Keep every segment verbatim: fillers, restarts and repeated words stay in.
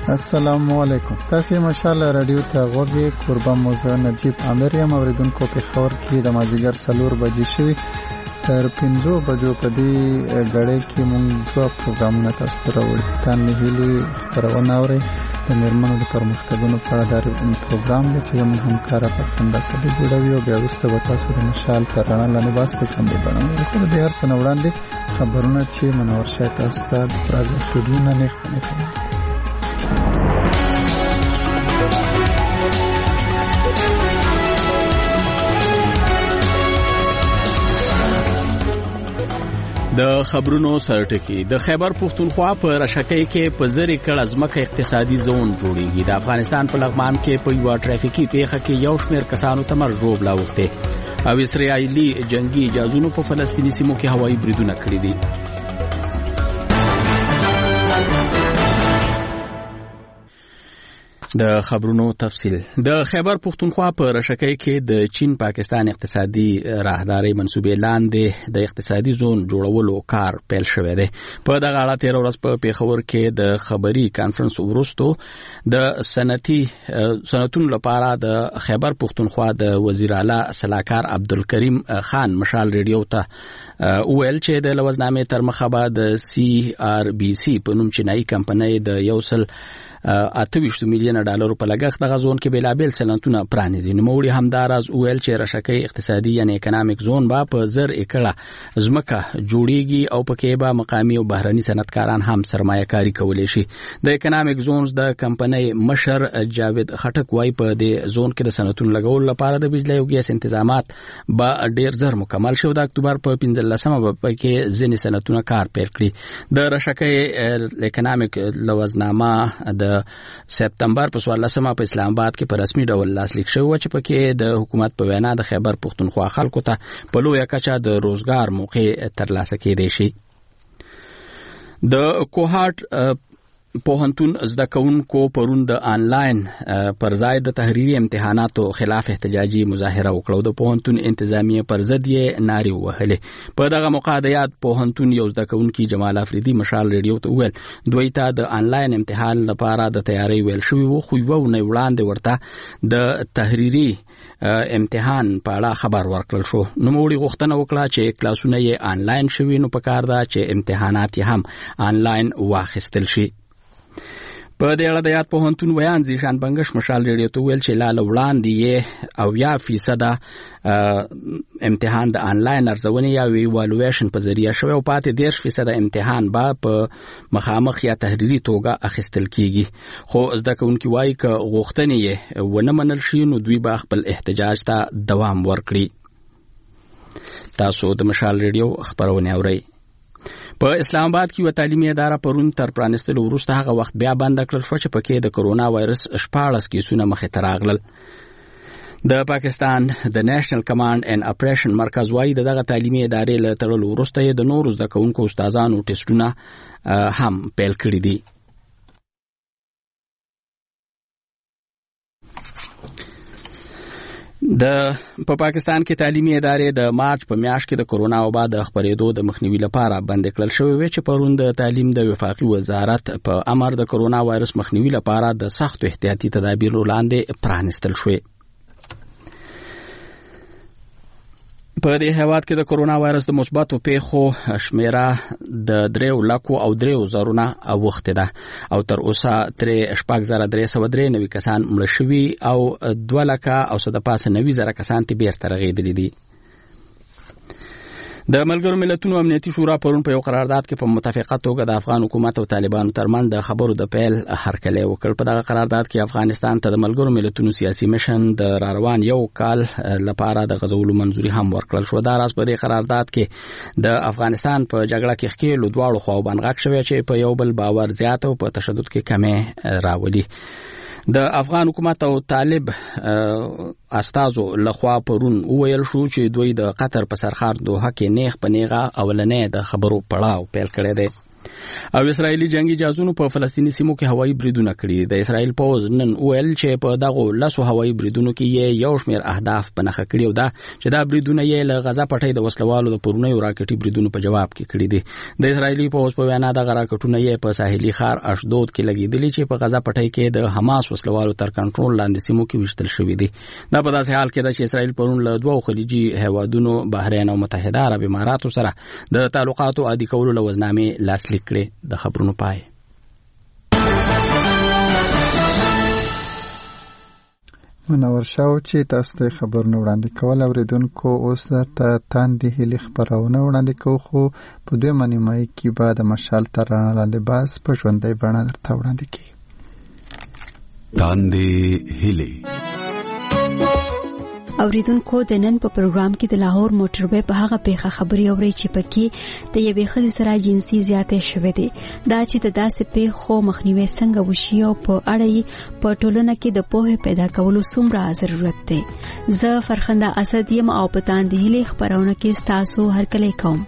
السلام علیکم. تاسو ماشاءالله رادیو ته غوږی قربان موضوع نجیب امیر یم اوریدونکو په خبر کې د مازیګر سلور بجې شوي تر پنځو بجو په دې غړې کې موږ دوه پروګرامونه تاسو ته راوړي. تاسو نه هیلي خبرونه اورئ د میرمنو د پرمختګونو په اړه د پروګرام دی چې موږ همکار پخنده کړي جوړوي او بیا وروسته به تاسو د مشال تر رڼا لاندې باس په کوم دی باندې خو د هر څه نه وړاندې خبرونه چې منور شای تاسو ته د پراګ سټوډیو نه نه کوي. د خبرونو سرټکی د خیبر پختونخوا په رشکې کې په زری کړه ځمکه اقتصادي زون جوړیږي. د افغانستان په لغمان کې په یو ټرافیکي پیښه کې یو شمېر کسانو ته مرګ ژوبلا وخته او اسرائیلي جنگي جازونو په فلسطیني سیمو کې هوایي بریدونه کړی دي. د خبرونو تفصیل. د خیبر پختونخوا په رشکې کې د چین پاکستان اقتصادي راهداري منسوبې لاندې د اقتصادي زون جوړولو کار پیل شوی دی. په دغه اړه تیر ورځ په پیښور کې د خبري کانفرنس وروسته د صنعتي صنعتونو لپاره د خیبر پختونخوا د وزیر اعلی صلاحکار عبدالکریم خان مشال ریډیو ته ویل چې د لوزنامې تر مخه به د سی آر بي سي په نوم چینایي کمپنۍ د یوسل اته میلیون ډالر په لګښت د غزون کې بلابل صنعتونه پرانیزي. نوموړي همداراز ویل چې رشکې اقتصادي یعنی اکونومیک زون با په زر ایکړه ځمکه جوړیږي او پکې به مقامی او بهرني صنعتکاران هم سرمایه کاری کولی شي. د اکونومیک زونز د کمپنۍ مشر جاوید خټک وايي په دې زون کې د صنعتونو لګول لپاره د بجلی او ګیس تنظیمات به ډیر زر مکمل شي. د اکتوبر په پنځلسمه په کې ځینې صنعتونه کار پیل کړي. د رشکې اکونومیک لوزنامه د سپتمبر په څوارلسمه په اسلام آباد کې په رسمي ډول لاسلیک شوی چې پکې د حکومت په وینا د خیبر پختونخوا خلکو ته په لویه کچه د روزګار موقع ترلاسه کېدای شي. د کوهاټ پوهنتون زده کوونکو پرون د آنلاین پر ځای د تحریري امتحاناتو خلاف احتجاجي مظاهره وکړه. د پوهنتون انتظامیه پر ضد یې نارې وهلې. په دغه موقع د یاد پوهنتون یو زده کوونکي جمال افریدي مشال ریډیو ته وویل دوی ته د آنلاین امتحان لپاره د تیاری ویل شوی و خو یو نه وړاندې ورته د تحریري امتحان په اړه خبر ورکړل شو. نوموړي غوښتنه وکړه چې کلاسونه یې آنلاین شوي نو پکار ده چې امتحانات یې هم آنلاین واخیستل شي. په دې اړه د یاد پوهنتون ویان ځیشان بنگش مشال ریډیو ته ویل چې لاله وړاندې یې او یا فیصد امتحان د آنلاین ارزونې یا ایوالویشن په ذریعہ شوی او پاتې دیرش فیصد امتحان به په مخامخ یا تحریري توګه اخیستل کیږي. خو زده کوونکي وایي که غوښتنې یې ونه منل شي نو دوی به خپل احتجاج ته دوام ورکړي. تاسو د مشال ریډیو خبرونه اورئ. په اسلام آباد کې و تعلیمي اداره پرون تر پرانستلو وروسته هغه وخت بیا بند کړل شو چې پکې د کرونا وایرس شپاړس کیسونه مخې ته راغلل. د پاکستان د نېشنل کمانډ اینڈ اپریشن مرکز وايي دغه تعلیمي ادارې له تړلو وروسته د نورو زده کوونکو استادانو ټیسټونه هم پیل کړي دي. د په پاکستان کې تعلیمي ادارې د مارچ په میاشت کې د کرونا وبا د خپرېدو د مخنیوي لپاره بند کړل شوې وې چې پرون د تعلیم د وفاقي وزارت په امر د کرونا وایرس مخنیوي لپاره د سختو احتیاطي تدابیرو لاندې پرانستل شوې. په دې هیواد کې د کرونا وایرس د مثبتو پیښو شمیره د دریو لکو او دریو زرونه اوخته ده او تر اوسه تر شپږ زره درې سوه درې نوي کسان مړه شوي او دوه لکه او څه د پاسه نوي زره کسان ته بیرته رغېدلي دي. د ملګرو ملتونو امنیتي شورا پرون په یو قرارداد کې په متفقه توګه د افغان حکومت او طالبانو ترمنځ د خبرو د پیل هرکلی وکړ. په دغه قرارداد کې افغانستان ته د ملګرو ملتونو سیاسي مشن د راروان یو کال لپاره د غزولو منځوري هم ورکړل شو. دا راز په دې قرارداد کې د افغانستان په جګړه کې ښکېلو دواړو خواو باندې غږ شوی چې په یو بل باور زیات او په تشدد کې کمې راولي. د افغان حکومت او طالب استازو لخوا پرون وویل شو چې دوی د قطر په سرحد دوحه کې نیغ په نیغه اولنې د خبرو پړاو پیل کړی دی. او اسرایلی جنگي جهازونو په فلسطینی سیمو کې هوایي بریدونه کړي. د اسرایل پوز نن ویل چې په دغه لاسو هوایي بریدونو کې یو شمېر اهداف په نښه کړي او دا چې دا بریدونه یې له غزا پټۍ د وسلوالو د پرونیو راکټي بریدونو په جواب کې کړي دي. د اسرایلی پوز په وینا د راکټونه یې په ساحلي ښار اشدود کې لګیدلي چې په غزا پټۍ کې د حماس وسلوالو تر کنټرول لاندې سیمو کې وشتل شوی دي. دا په داسې حال کې ده چې اسرایل پرون له دوه خلیجي هیوادونو بحرین او متحده عرب اماراتو سره د تعلقاتو عادي کولو لوزنامې لاسلیک کړي. د خبرونو پای. منور شاو چې تاسو ته خبرونه وړاندې کول اوریدونکو اوس درته تاندې هلي خبرونه وړاندې کوو خو په دویمه نیمایي کې به د مشال تر رڼا لاندې باز په ژوندۍ بڼه درته وړاندې کیږي. تاندې هلي اوریدونکو د نن په پروګرام کې د لاهور موټروي په هغه پیښه خبري اوري چې پکې د یوې ښځې سره جنسي زیاتې شوې دي. دا چې د داسې پیښو مخنیوي څنګه وشي او په اړه یې په ټولنه کې د پوهې پیدا کولو څومره ضرورت دی. زه فرخنده اسد یم او په تاندې هلي خبرونه کې تاسو هرکلی کوم.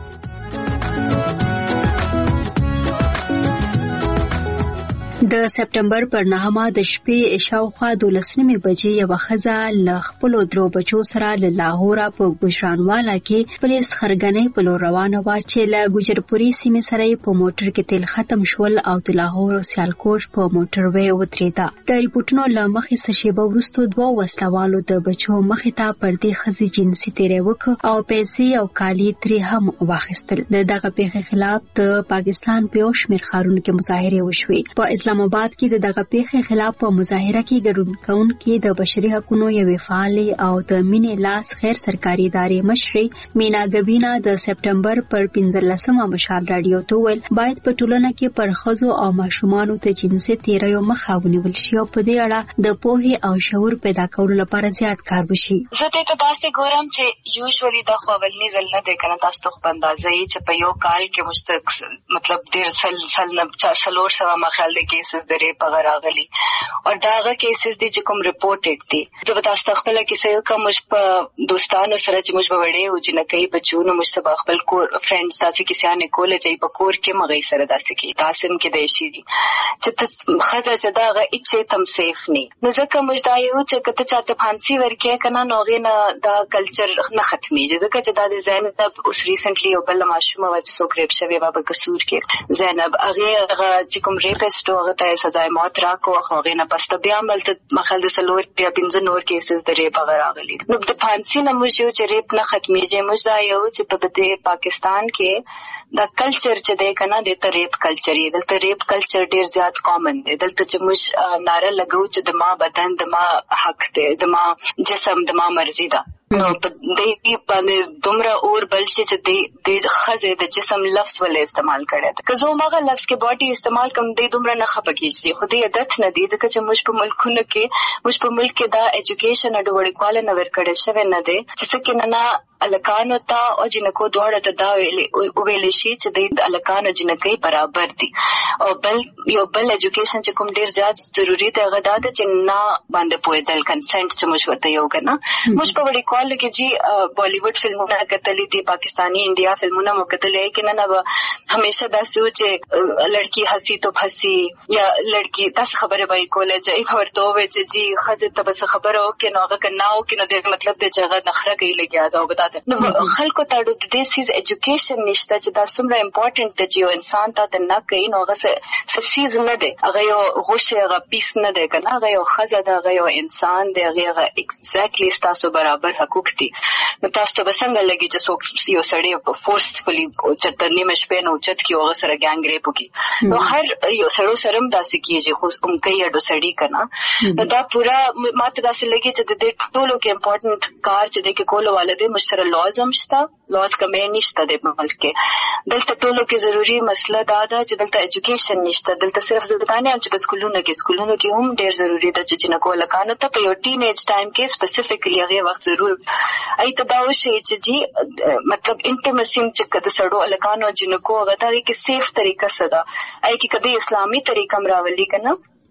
د سپټمبر پر نهمه د شپې شاوخوا دولسنیمې بجې یوه ښځه له خپلو درو بچو سره له لاهوره په ګوجرانوالا کې پولیس خرګنۍ په لور روانه وه چې له ګوجرپوري سیمې سره یې په موټر کې تیل ختم شول او د لاهور او سیالکوټ په موټروي ودرېده. د ریپورټونو له مخې څه شیبه وروسته دوه وسلوالو د بچو مخې ته پر دې ښځې جنسي تیری وکړ او پیسې او کالي ترې هم واخیستل. د دغه پیښې خلاف د پاکستان په یو شمېر ښارونو کې مظاهرې وشوې. په اسلام آباد کې د دغه پیښې خلاف په مظاهره کې ګډون کوونکي د بشري حقوقو یوې فعالې او د مینې لاس خیر سرکاري ادارې مشرې مینا ګبینا د سپټمبر پر پنځلسمه مشال رادیو ته ویل باید په ټولنه کې پر ښځو او ماشومانو ته جنسي تیریو مخه ونیول شي او په دې اړه د پوهې او شعور پیدا کولو لپاره زیات کار وشي. زه دې ته داسې ګورم چې یوزولي دا خو اولنی ځل نه دی کنه تاسو ته اندازه یې چې په یو کال کې مستق مطلب ډېر سل سل نه چار سلور سوا مخال د کیسز درې په راغلي او داغه کیسز دي چې کوم ریپورټډ دي. زه به تاسو ته خپل کیسه یو کوم په دوستانو سره چې موږ به وړې او چې نه کوي بچونو موږ ته خپل کور فرندز تاسو کیسه نه کوله چې په کور کې مغې سره داسې کی تاسو هم کې د شي دي چې ته خزه چې داغه اچې تم سیف نه نو ځکه موږ دا یو چې کته چاته فانسی ورکې کنه نوغه نه دا کلچر نه ختمي ځکه چې دا د زینب اوس ریسنټلی او بل ماشومه و چې سو کریپ شوی و په قصور کې زینب هغه چې کوم ریپسټ هغه ته سزا موت راکو هغه نه پسته بیا ملته مخال د سلور بیا پنځه نور کیسز د ریپ هغه راغلي. نو د فانسی نه موږ یو چې ریپ نه ختميږي موږ دا یو چې په پاکستان کې دا کلچر چې دی کنه د ریپ کلچر دی دلته ریپ کلچر ډیر زیات کامن دی. دلته چې موږ ناره لګو چې د ما بدن د ما حق دی د ما جسم د ما مرزي ده نو په دې باندې دومره اور بل شي چې د د خزه د جسم لفظ ولې استعمال کړي ده که زه ماغه لفظ کې باډي استعمال کوم د دومره نه خپګیږي خو دې عادت نه دی ځکه چې موږ په ملکونو کې موږ په ملک کې دا ایجوکیشن اډ وړي کواله نه ورکړې شوی نه دی چې څه کې نه الکانو ته او جنکو دوړه ته دا ویل شي چې د الکانو جنکې برابر دي او بل یو بل ایجوکیشن چې کوم ډیر زیات ضروری دی هغه دا چې نه باندې پوهېدل کنسنت چې موږ ورته یو کنه موږ په وړي کال کې جی بالیوډ فلمونه کتلې دي پاکستانی انډیا فلمونه مو کتلې کې نه نه همیشه دا سوچ چې لڑکی هسي تو پھسی یا لڑکی تاسو خبره وای کوله چې ورته وای چې جی خزه ته بس خبره او کې نو هغه کناو کې نو د مطلب د جګه نخره کوي لګیا دا وبتا نو خلکو ته د دې سیز ایجوکیشن نشته چې دا څومره امپورټنت دی چې یو انسان ته نه کوي نو هغه څه سیز نه دی هغه یو غوښه هغه پیس نه دی کنه هغه یو خزه دی هغه یو انسان دی هغه ایگزیکټلی تاسو برابر حقوق دي نو تاسو ته څنګه لګي چې څوک یو سړی په فورسفلی چرته نیمه شپه نو چت کې هغه سره ګانګ ریپ کوي نو هر یو سړی سره هم داسې کیږي خو هم کوي اډو سړی کنه نو دا پورا ماته داسې لګي چې د دې ټولو کې امپورټنت کار چې د کې کول والده مشترک لاز هم شته لاز کمې نشته د ملک کې دلته ټولو کې ضروری مسله دا ده چې دلته ایجوکیشن نشته دلته صرف زدانه هم چې په سکولونو کې سکولونو کې هم ډېر ضروری ده چې جنکو لکانو ته په یو ټین ایج ټایم کې سپیسیفیکلی هغه وخت ضرور ای ته دا وشي چې جی مطلب انټیمسی چې د سړو لکانو جنکو هغه ته کې سیف طریقه سره ای کې کدی اسلامي طریقه مراولي کنه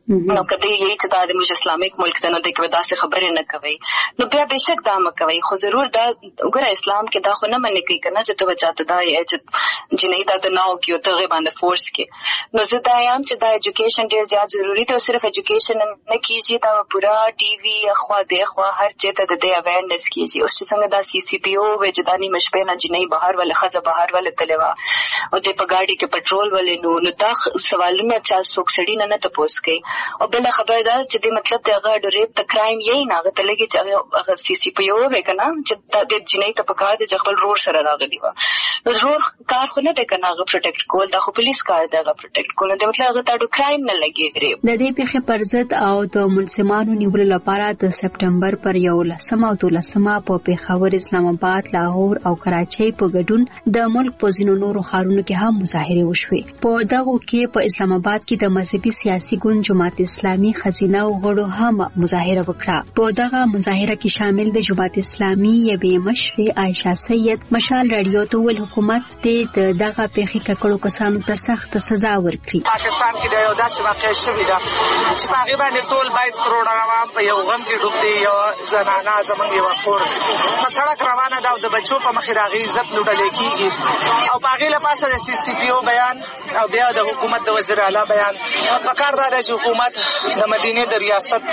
نو کته یی چې د موږ اسلامیک ملک ته نه د کې داسې خبرې نه کوي نو بیا بهشک دا مکوي خو ضرور دا وګوره اسلام کې دا خو نه منې کوي کنه چې ته بچاته دا یې چې جنې دا د ناو کې ته باندې فورس کې نو زه دا یم چې دا ایجوکیشن ډیر زیات ضروری دی او صرف ایجوکیشن نه کیږي دا پورا ټي وي اخوا د اخوا هر چیرته د دې اویرنس کیږي اوس چې څنګه دا سی سی پی او وجداني مشپې نه جنې بهر ول خزه بهر ول تلوا او د په ګاډي کې پټرول ولې نو نو دا سوالونه چا څوک سړی نه نه تاسو کوي او بل خبر دا چې د مطلب د هغه ریپ د کرایم یې نه غته لګي چې هغه سی سی پی او وکنه چې د جنۍ ته پکار دي چې خپل رور سره راغلی و نو رور کار خو نه ده کنه هغه پروټیکټ کول دا خو پولیس کار دی هغه پروټیکټ کول دا مطلب هغه تاسو کرایم نه لګي ریپ د دې پیښې پر ضد او د ملزمانو نیولو لپاره د سپټمبر پر یولسمه او دولسمه په پیښور اسلام آباد لاهور او کراچۍ په ګډون د ملک په ځینو نورو ښارونو کې هم مظاهره وشوې په دغه کې په اسلام آباد کې د مذهبي سیاسي ګوند جماعت اسلامي خزینه او غړو هم مظاهره وکړه په دغه مظاهره کې شامل د جماعت اسلامي یوې مشر عائشہ سید مشال رادیو ته ول حکومت د دغه پیښې ککړو کسانو ته سخت سزا ورکړي پاکستان کې د یو داسې واقعي شوې ده چې په هغه باندې ټول بایس کروڑ عوام په یو غم کې ډوب دي یو زنانه زمونږ یو خور په سړک روانه ده او د بچو په مخ راغی عزت لوټل کېږي او په هغه لپاره د سی سی پی او بیان او بیا د حکومت د وزیر اعلی بیان په کار دا چې حکومت د مدینه د ریاست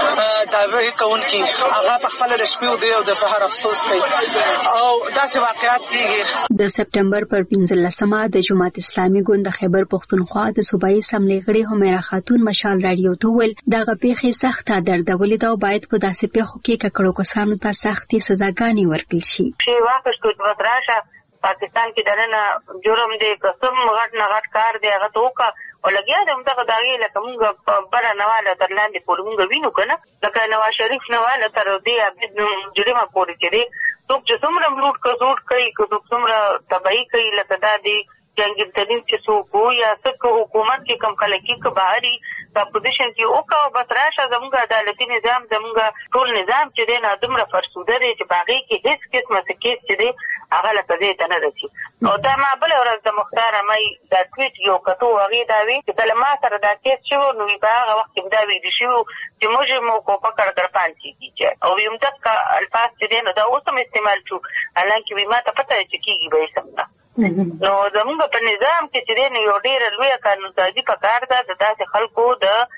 داوی کوونکی هغه په خپل رشپیو دی او د سحر افسوس کوي او داسې واقعیت کېږي د سپټمبر پر پنځلسمه د جماعت اسلامي ګوند د خیبر پښتونخوا د صوبایي اسمبلی غړي همیرا خاتون مشال رادیو ته ول دغه پیښې سخته دردولې ده او باید په داسې پیښو کې ککړو کسانو ته سختي سزاګانې ورکړل شي شی واپس کوټ وتراشه پاکستان کې دنه جرم دی قسم غټ نه غټ کار دی هغه توکا او لګیا د همدغه داغي لکه موږ بره نواله تر لاندې پورې موږ وینو کنه لکه نواز شریف نواله تر دې عبد جرمه پورې چې دی څوک چې څومره لوټ کوټ کوي څوک څومره تباہي کوي لکه دا دی جنگل تدین چې څوک یا څوک حکومت کې کم خلک کې بهاري د اپوزیشن کې او کا بس راشه زموږ عدالتي نظام زموږ ټول نظام چې دی نه دومره فرسوده دی چې باغی کې هیڅ قسمه څه کیس چې دی هغه لکه دې ته نه رسي او دا ما بل ورځ د مختار مې دا ټویټ یو کتو هغه دا وی چې کله ما سره دا کیس شو نو په هغه وخت کې دا وی دي شو چې موږ مو کو پکړ کړ پانچي کیږي او یم تک الفاظ چې دی نو دا اوس هم استعمال شو حالانکه وی ما ته پته چې کیږي به سمه نو زموږ په نظام کې چې دی یو ډیر لوی قانون سازي پکار ده د داسې خلکو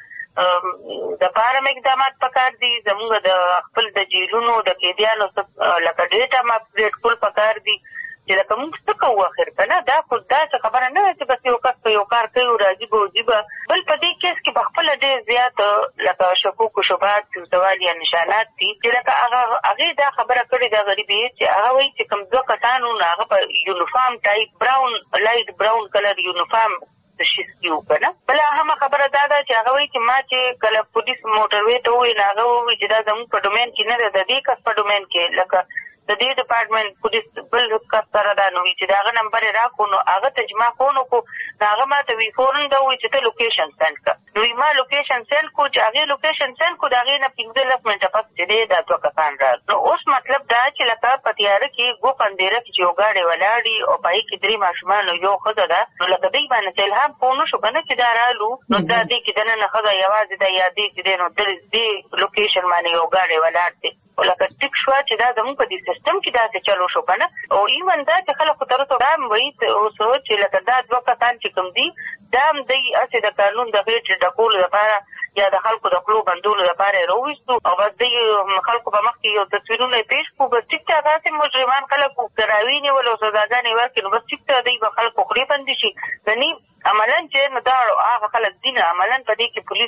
د د پاره اقدامات پکار دي زموږ د خپل د جیلونو د قیدیانو لکه ډیټا ما اپډیټ کول پکار دي چې لکه موږ څه کوو اخر کنه دا خو دا خبره نه چې بس یو کس په یو کار کوي راځي به وځي به بل په دې کیس کې بخپل ډېر زیات لکه شکوک او شبهات سوال یا نشانات دي چې لکه هغه هغه دا خبره کړې دا غریبي چې هغه وایي چې کوم ځکه کسانو هغه په یونیفارم ټایپ براون لایټ براون کلر یونیفارم د شیسکیو کنه بل هغه خبره دا ده چې هغه وایي چې ما چې کله پولیس موټروي ته وایي هغه وایي چې دا زموږ په ډومین کې نه ده د دې کس په ډومین کې لکه د دې ډپارټمنټ پولیس بل کس سره دا نو چې دا غو نمبر راکو نو هغه تجمع کونو کو هغه ما ته وی فورن دا وی چې ته لوکیشن سند کړه نو ما لوکیشن سند کو چې هغه لوکیشن سند کو دا غي نه پنځه لس منټه پس دې دا تو کسان را نو اوس مطلب دا چې لکه پتیاره کې ګو پندېره کې یو غاړي ولاړی او پای کې درې ماشومان یو خزه ده نو لکه دې باندې الهام پونو شو کنه چې دا رالو نو دا دې کې دنه نه خزه یوازې دا یادې چې دې نو دې لوکیشن باندې یو غاړي ولاړ دي ولکه ټیک شو چې دا زموږ په دې سیستم کې دا څه چلو شو کنه او ایون دا چې خلکو تر څو دا وایي او سوچ چې لکه دا دوه کسان چې کوم دي دا هم د اسې د قانون د غیټ ډکول لپاره یا د خلکو د خپل بندولو لپاره راوېستو او بس د خلکو په مخ کې یو تصویرونه پیښ کو بس ټیک ته داسې مجرمان خلکو کراوي نه ولو سزاګانې ورکړي نو بس ټیک ته دی په خلکو خوري بندي شي ځنی عملاً چې نو دا هغه خلک دي عملاً په دې کې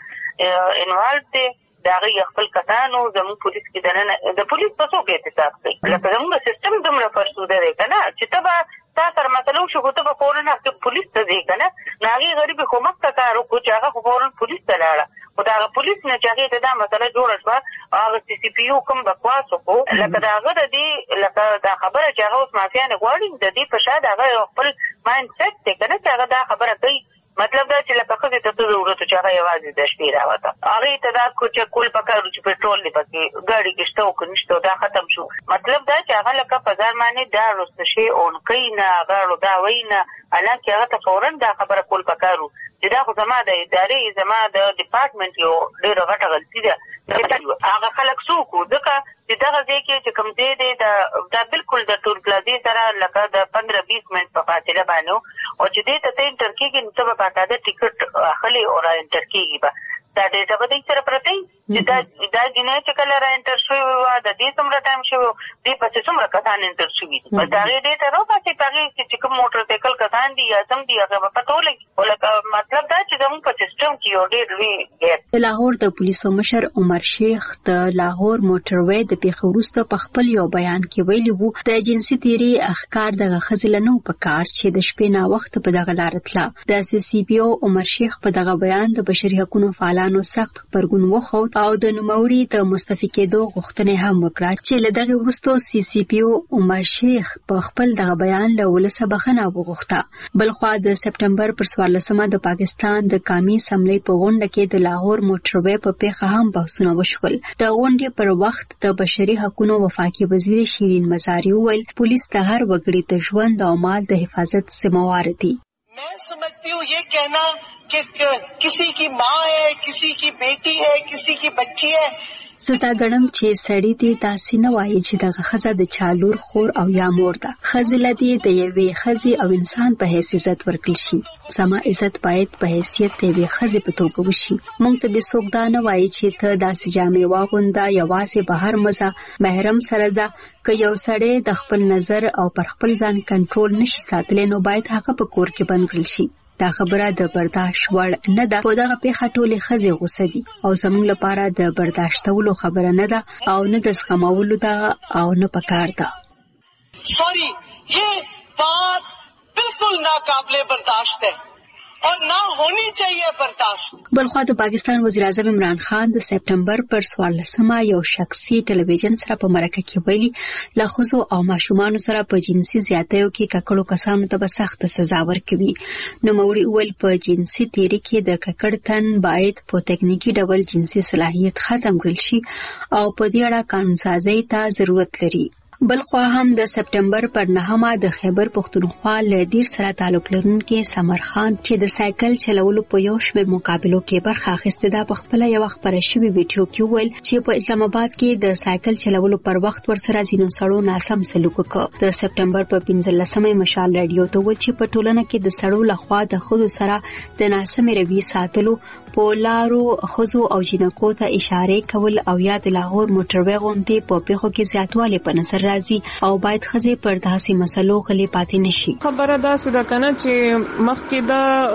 پولیس انوالو دي دا غي خپل کسانو زموږ پولیس کې دنه د پولیس په څوک احتساب کوي لکه زموږ سیستم دومره فرسوده دی کنه چې ته به تاسو سره مطلب شو ته به فورن هغه پولیس ته دی کنه ناغي غریب خو مکه کارو کو چې هغه فورن پولیس ته لاړه او دا پولیس نه چې هغه دا مسله جوړه شو هغه سی سی پی یو کوم بکواس کو لکه دا هغه د دې لکه دا خبره چې هغه اوس مافیا نه غواړي د دې په شاده هغه خپل مایند سیټ ته کنه چې هغه دا خبره کوي مطلب دا چې لکه خو ته ضرورت چې هغه یوازې د شپې راوته هغه ته دا کو چې کول پکارو چې پټرول دی پکې ګاډي کې شته او کنيشته دا ختم شو مطلب دا چې هغه لکه په ځان باندې دا رسته شي اون کینا هغه دا وینا الکه هغه ته فورن دا خبره کول پکارو چې دا خو زما د ادارې زما د ډپارټمنټ یو ډېره غټه غلطي ده. هغه خلک څوک وو ځکه چې دغه ځای کې چې کوم ځای دی دا بالکل د ټول پلازې سره لکه د پندرہ بیس منټ په فاصله باندې او چې دې ته ته انټر کېږي نو ته به باقاعده ټکټ اخلي او را انټر کېږي به دا ډېټا به دې سره پرته وي چې دا دا جنۍ چې کله را انټر شوې وه د دې څومره ټایم شوی و دې پسې څومره کسان انټر شوي دي بس د هغې ډېټا راوباسي په هغې کې چې کوم موټر سایکل کسان دي یا څم دي هغه به پته ولګي خو لکه مطلب دا چې زموږ په سیسټم کې یو ډېر لوی ګیپ. د لاهور د پولیسو مشر عمر شیخ د لاهور موټروي د پیښې وروسته په خپل یو بیان کې ویلي وو د جنسي تیري اخکار دغه ښځې له نه په کار چې د شپې ناوخته په دغه لاره تله. د سی سی پی او عمر شیخ په دغه بیان د بشري حقوقو فعالانو سخت غبرګون وښود او د نوموړي د مستعفي کېدو غوښتنه هم وکړه چې له دغه وروسته سی سی پی او عمر شیخ په خپل دغه بیان له ولسه بخښنه وغوښته. بلخوا د سپټمبر پر څوارلسمه د پاکستان د قومي اسمبلی په غونډه کې د لاهور موټروي په پیښه هم بحثونه وشول. د غونډې پر وخت د بشري حقوقو وفاقي وزیر شیرین مزاری وویل پولیس د هر وګړي د ژوند او مال د حفاظت ذمہوار دي. मैं समझती हूँ ये कहना कि किसी की माँ है, किसी की बेटी है, किसी की बच्ची है. زتا غړم چې سړی دی تاسو نه وایي چې دغه خزه د چالور خور او یا مور ده. خزله دی د یوې خزي او انسان په حیث عزت ورکړل شي. سما عزت باید په حیثیت د یوې خزي په توګه وشي. مونږ ته د څوک دا نه وایي چې ته داسې جامې واغونده یوازې بهر مزه محرم سره ځه. که یو سړی د خپل نظر او پر خپل ځان کنټرول نشي ساتلی نو باید هغه په کور کې بند کړل شي. دا خبره د برداشت وړ نه ده. په دغه پیښه ټولې ښځې غوسه دي او زموږ لپاره د برداشتولو خبره نه ده او نه د زغمولو ده او نه پکار ده. سوري یہ بات بالکل ناقابل برداشت ہے اور نہ ہونی چاہیے برداشت. بلخوا د پاکستان وزیر اعظم عمران خان د سپټمبر پر څوارلسمه یو شخصي ټلویزیون سره په مرکه کې ویلي له ښځو او ماشومانو سره په جنسي زیاتیو کې ککړو کسانو ته به سخت سزا ورکوي. نوموړي وویل په جنسي تیري کې د ککړ تن باید په تکنیکی ډول جنسي صلاحیت ختم کړل شي او په دې اړه قانونسازي ته ضرورت لري. بلخوا هم د سپټمبر پر نهمه د خیبر پښتونخوا له دیر سره تعلق لرونکي سمر خان چې د سایکل چلولو په یو شمېر مقابلو کې برخه اخیسته ده په خپل یو خبره شوی ویډیو کې ویل چې په اسلام آباد کې د سایکل چلولو پر وخت ورسره ځینو سړو ناسم سلوک وکړ. د سپټمبر په پنځلسمه مشال رادیو ته ویل چې په ټولنه کې د سړو لخوا د خود سره د ناسم رویې ساتلو په لارو خزو او جنکو ته اشاره کول او یا د لاهور موټروي غونډې په پیښو کې زیاتوالی په نظر او باید خزه پر داسې مسلو غلي پاتې نشي. خبره دا سده کنه چې مخکې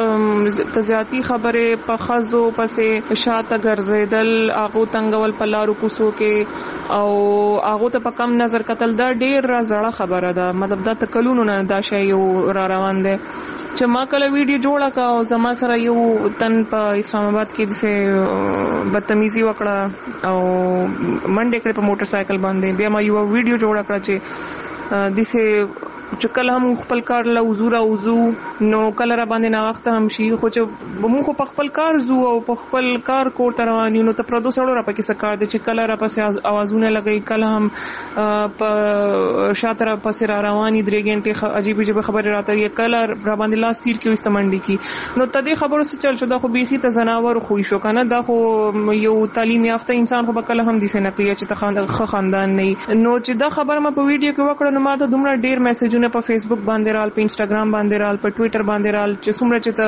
دا تزیاتی خبره په خزو پسې شاته ګرځیدل هغه تنګول په لارو کوسو کې او هغه ته په کم نظر کتل دا ډیر زړه خبره ده. مطلب دا تکلونو نه دا شی یو را روان دي چې ما کله ویډیو جوړه کا او زما سره یو تن په اسلام آباد کې دسه بدتمیزي وکړه او منډه کړې په موټر سایکل باندې. بیا ما یو ویډیو جوړه کړه چې دسه چې کله هم خپل کار له حضور او وضو نو کله را باندې نا وخت هم شي خو چې موږ په خپل کار زو او په خپل کار کور ته روان یو نو ته پردو سره را پکې سکار دي چې کله را پسې اوازونه لګي کله هم په شاته را پسې را رواني درې غنټې عجیب عجیب خبره راته یې کله را باندې لاس تیر کې استمنډي کی نو ته دې خبرو څه چل شو دا خو بيخي ته زناور خو شو کنه دا خو یو تعلیم یافته انسان خو کله هم دي سه نه کوي چې ته خاندان نه نو چې دا خبره ما په ویډیو کې وکړه نو ما ته دومره ډیر میسج نه په فیسبوک باندې رال په انستګرام باندې رال په ټوئیټر باندې رال چې څومره چې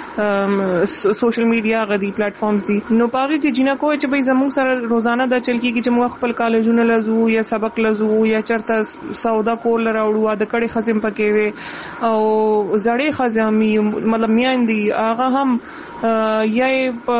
ته سوشل میډیا غدي پلیټ فارمز دي نو پاره کې جنا کوی چې به زموږ سره روزانه دا چل کیږي چې موږ خپل کالجونه لزو یا سبق لزو یا چرته سودا کول راوړو د کړي خزم پکې وي او زړې خزامي مطلب میاندي هغه هم یا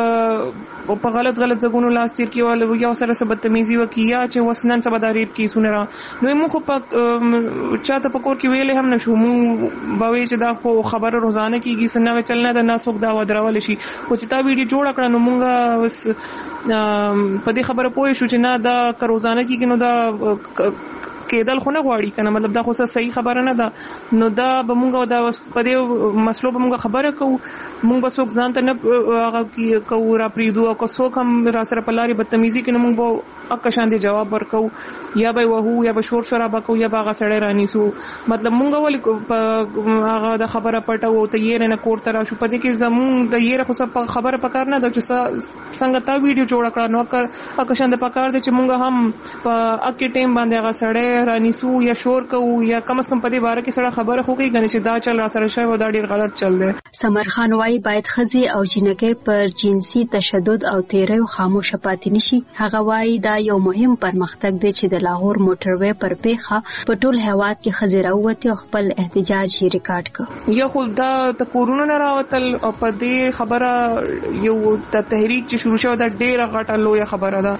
په غلط غلط ځګونو لاس تیر کیواله یا سره سبتمیزي وکیا چې وسنن سبداریب کی سونرا نو موږ په چاته په کور کې ویلې هم نشو موږ باوي چې دا خو خبره روزانه کیږي سنوي چلنه د ناسوک دا ودرول شي خو چې تا ویډیو جوړ کړه نو موږ وس په دې خبره پوه شو چې نه دا روزانه کیږي نو دا کېدل خو نه غواړي کنه مطلب دا خو صحیح خبره نه ده نو دا به موږ دا په دې مسلو به موږ خبره کوو موږ به څوک ځان ته نه هغه کوو را پریدو او که څوک هم را سره په لارې بدتمیزي کوي نو موږ به اکه شان دي جواب ورکو یا به وهو یا به شور شرابه کوو یا به هغه سړی رانیسو مطلب موږ ولې هغه د خبره پټو ته یې نه کور ته راشو په دې کې زموږ د یې خو خبره پکار نه ده چې څنګه تا ویډیو جوړ کړه نو اکه شان د پکار دي چې موږ هم په اکه ټیم باندې هغه سړی رانیسو یا شور کوو یا کم از کم په دې باره کې سړی خبره خو کوي کنه چې دا چل را سره شوی و دا ډیر غلط چل دی. سمر خان وايي باید ښځې او جنکۍ پر جنسي تشدد او تیریو خاموشه پاتې نشي. هغه وايي دا یو مهم پرمختګ دی چې د لاهور موټروي پر پیخه په ټول هیواد کې ښځې راووتې او خپل احتجاج یې ریکارډ کړ. یو خو دا د کورونو نه راوتل او په دې خبره یو د تحریک چې شروع شو دا ډیره غټه لویه خبره ده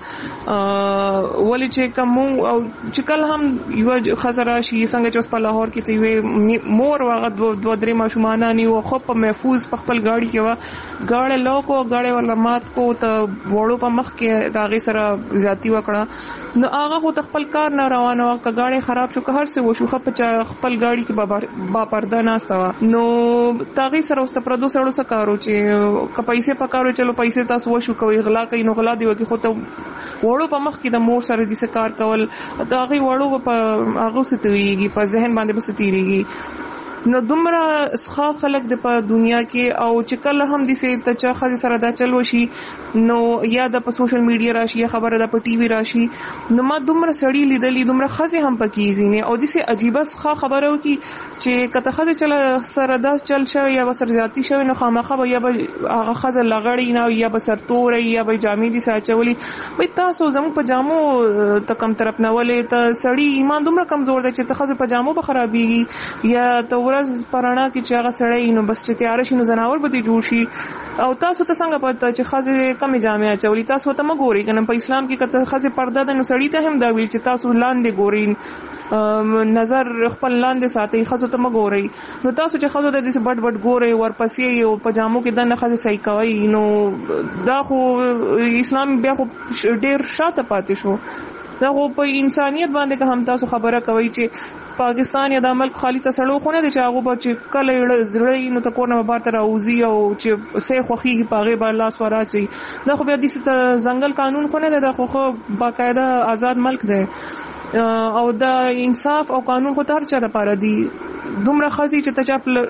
ولې چې کوم او چې کله هم یو خزر شي څنګه چې په لاهور کې ته وي مور واغه دو درې ماشومان نه او خو په محفوظ په خپل گاڑی کې وا گاڑی لوکو گاڑی ولمات کو ته وړو په مخ کې داغه سره زیاتی وکړه نو هغه خو خپل کار نه روانه او ک گاڑی خراب شو که هر څه وشو خپل خپل گاڑی کې با پرده ناستا نو تاغي سره واست پردو سره سکارو چې ک پیسې پکارو چلو پیسې تاسو وشو کوي غلا کوي نو غلا دی وکي خو ته وړو په مخ کې د مور سره د سکار کول تاغي وړو په هغه ستويږي په ذهن باندې بس تیریږي نو دومره ښه خلک د په دنیا کې او چې کله هم د سي ته چا خځه سره دا چلو شي نو یا د په سوشل میډیا راشي یا خبره د په ټي وي راشي نو ما دومره سړی لیدلې دومره خځه هم پکې زینې او د سي عجیب ښه خبره وکي چې کته خځه چل سره دا چل شوی یا وسر ذاتی شوی نو خامخه یا به هغه خځه لغړی نه یا به سرتورې یا به جامې دي ساچولي وای تاسو زموږ په جامو ته کم طرف نه ولې ته سړی ایمان دومره کمزور دی چې ته خځه په جامو به خرابېږي یا ته ورځ پرانا کې چې هغه سړی نو بس چې تیار شي نو زناور به دي جوړ شي او تاسو ته څنګه پته چې خځه کم جامې اچولي تاسو ته مګوري کنه په اسلام کې کته خځه پرده ده نو سړی ته هم دا ویل چې تاسو لاندې ګورئ نظر خپل لاندې ساتي خځه ته مګوري نو تاسو چې خځه د دې بډ بډ ګوري ورپسې یو پجامو کې د نه خځه صحیح کوي نو دا خو اسلام بیا خو ډیر شاته پاتې شو دا خو په انسانيت باندې که هم تاسو خبره کوي چې پاکستان یا د ملک خالی ته سړو خو نه دي چې هغه به چې کله زړی نو ته کور نه بار تر اوزي او چې سه خوخي پاغه به الله سورا چي دا خو بیا د ځنګل قانون خو نه ده خو خو باقاعده آزاد ملک ده او د انصاف او قانون خو تر چا لپاره دي دومره خاصي چې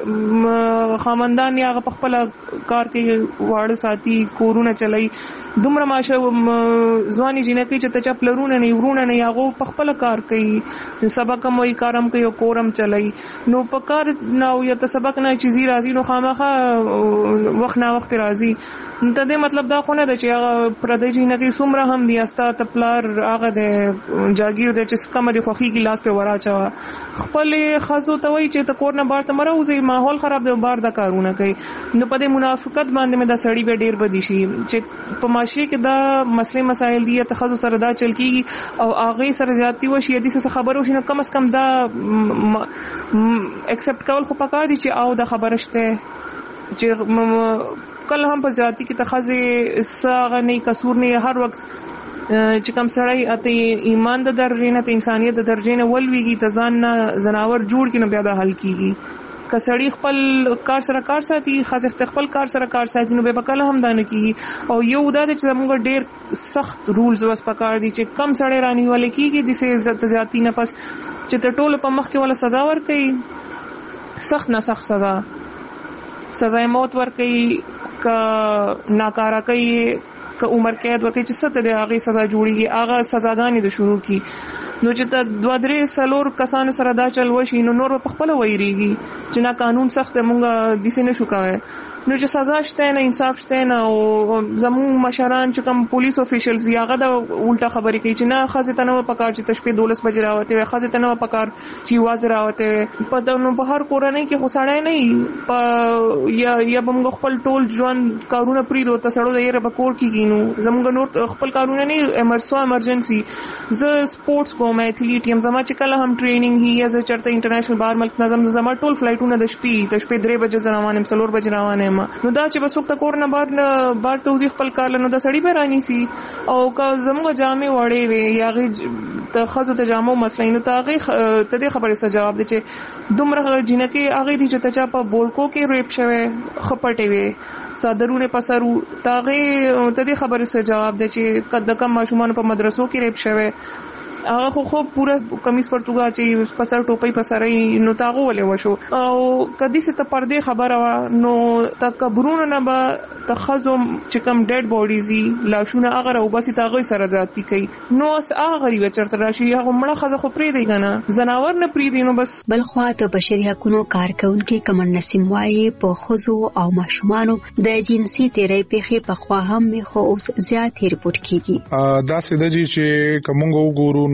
تچا خامندان یا په خپل کار کې واړه ساتي کورونه چلای دومره ماشه ځواني جنکی چې تچا پلرونه نه ورونه نه یاغو په خپل کار کوي سبق هم وي کارم کوي کورم چلای نو په کار نو یا ته سبق نه چیزی راځي نو خامخه وخت نه وخت راځي ته دې مطلب دا خو نه ده چې هغه پردی جنکی څومره هم دی استا تپلار هغه د جاگیر د چې کوم د خوخي کې لاس په وراچا خپل خاصو ته وای چې ته کور نه بار ته مروزي ماحول خراب دی بار دا کارونه کوي نو په دې منافقت باندې مې دا سړی به ډیر بدی شي چې په معاشره کې دا مسلې مسایل دي ته خاصو سره دا چل کیږي او هغه سره زیاتی وشي د څه خبرو شي نو کم از کم دا اکسپټ کول خو پکار دي چې او دا خبره شته چې کله هم په ذاتی کې تخزه ساغه نه قصور نه هر وخت چې کوم سړی اته ایمان د درجه نه ته انسانيت د درجه نه ولويږي ته ځان نه زناور جوړ کینو بیا د حل کیږي کسړی خپل کار سره کار ساتي خاصه خپل کار سره کار ساتي نو به کله هم دانه کیږي او یو دا چې موږ ډیر سخت رولز وس پکار دي چې کم سړی رانی ولې کیږي د سه عزت زیاتی نه پس چې ته ټول په مخ کې ولا سزا ور کوي سخت نه سخت سزا سزا موت ور کوي کا ناکارا کوي که عمر قید وکړي چې ست د هغه سزا جوړیږي هغه سزاګانې د شروع کی نو چې ته دوه درې سلور کسانو سره دا چل وشي نو نور په خپل وایریږي چې نا قانون سخت مونږه د سینې شو کوي نو چې سزا شته نه انصاف شته نه او زمو مشران چې کوم پولیس افیشلز یاغه د الټا خبرې کوي چې نه خاصه تنه پکار چې تشپې دولس بجې راوته وي خاصه تنه پکار چې واز راوته په نو په هر کورنۍ کې خساړای نه په یا یا موږ خپل ټول ځوان کارونه پریدو ته سړو د یره په کور کې کینو زموږ نور خپل کارونه نه امرسو امرجنسي ز سپورتس کوم ایتھلیټ یم زما چې کله هم ټریننګ هي از چرته انټرنیشنل بار ملک نظم زما ټول فلایټونه د شپې د شپې درې بجې روانم څلور بجې روانم یم نو دا چې بس وخت کور نه بار بار توضیح خپل کار نو دا سړی به رانی سي او که زموږ جامې وړې وي یا غي ته خزو ته جامو مسلې نو تاغي ته دې خبره سره جواب دي چې دومره جنکه هغه دي چې ته په بولکو کې ریپ شوه خپټې وي صدرونه پسرو تاغي ته دې خبره سره جواب دي چې کله کم ماشومان په مدرسو کې ریپ شوه هغه خو خو پورا کمیس پرتګا چې پسر ټوپۍ پسرای نو تاغو ولې وشو او کدي څه ته پردې خبره نو تکبرونه نه به تخزو چې کم ډیډ باډیزي لاشونه هغه او بس تاغي سره ذاتی کوي نو اس هغه غریب چرته راشي هغه مړه خزه خو پری دی کنه زناور نه پری دی نو بس بل خو ته بشري حقوقو کارکونکو کمن نسیم وايي په خزو او ماشومانو د جنسي تیري پیخي په خوا هم خو اوس زیات ریپورت کیږي دا څه د چې کومو وګورو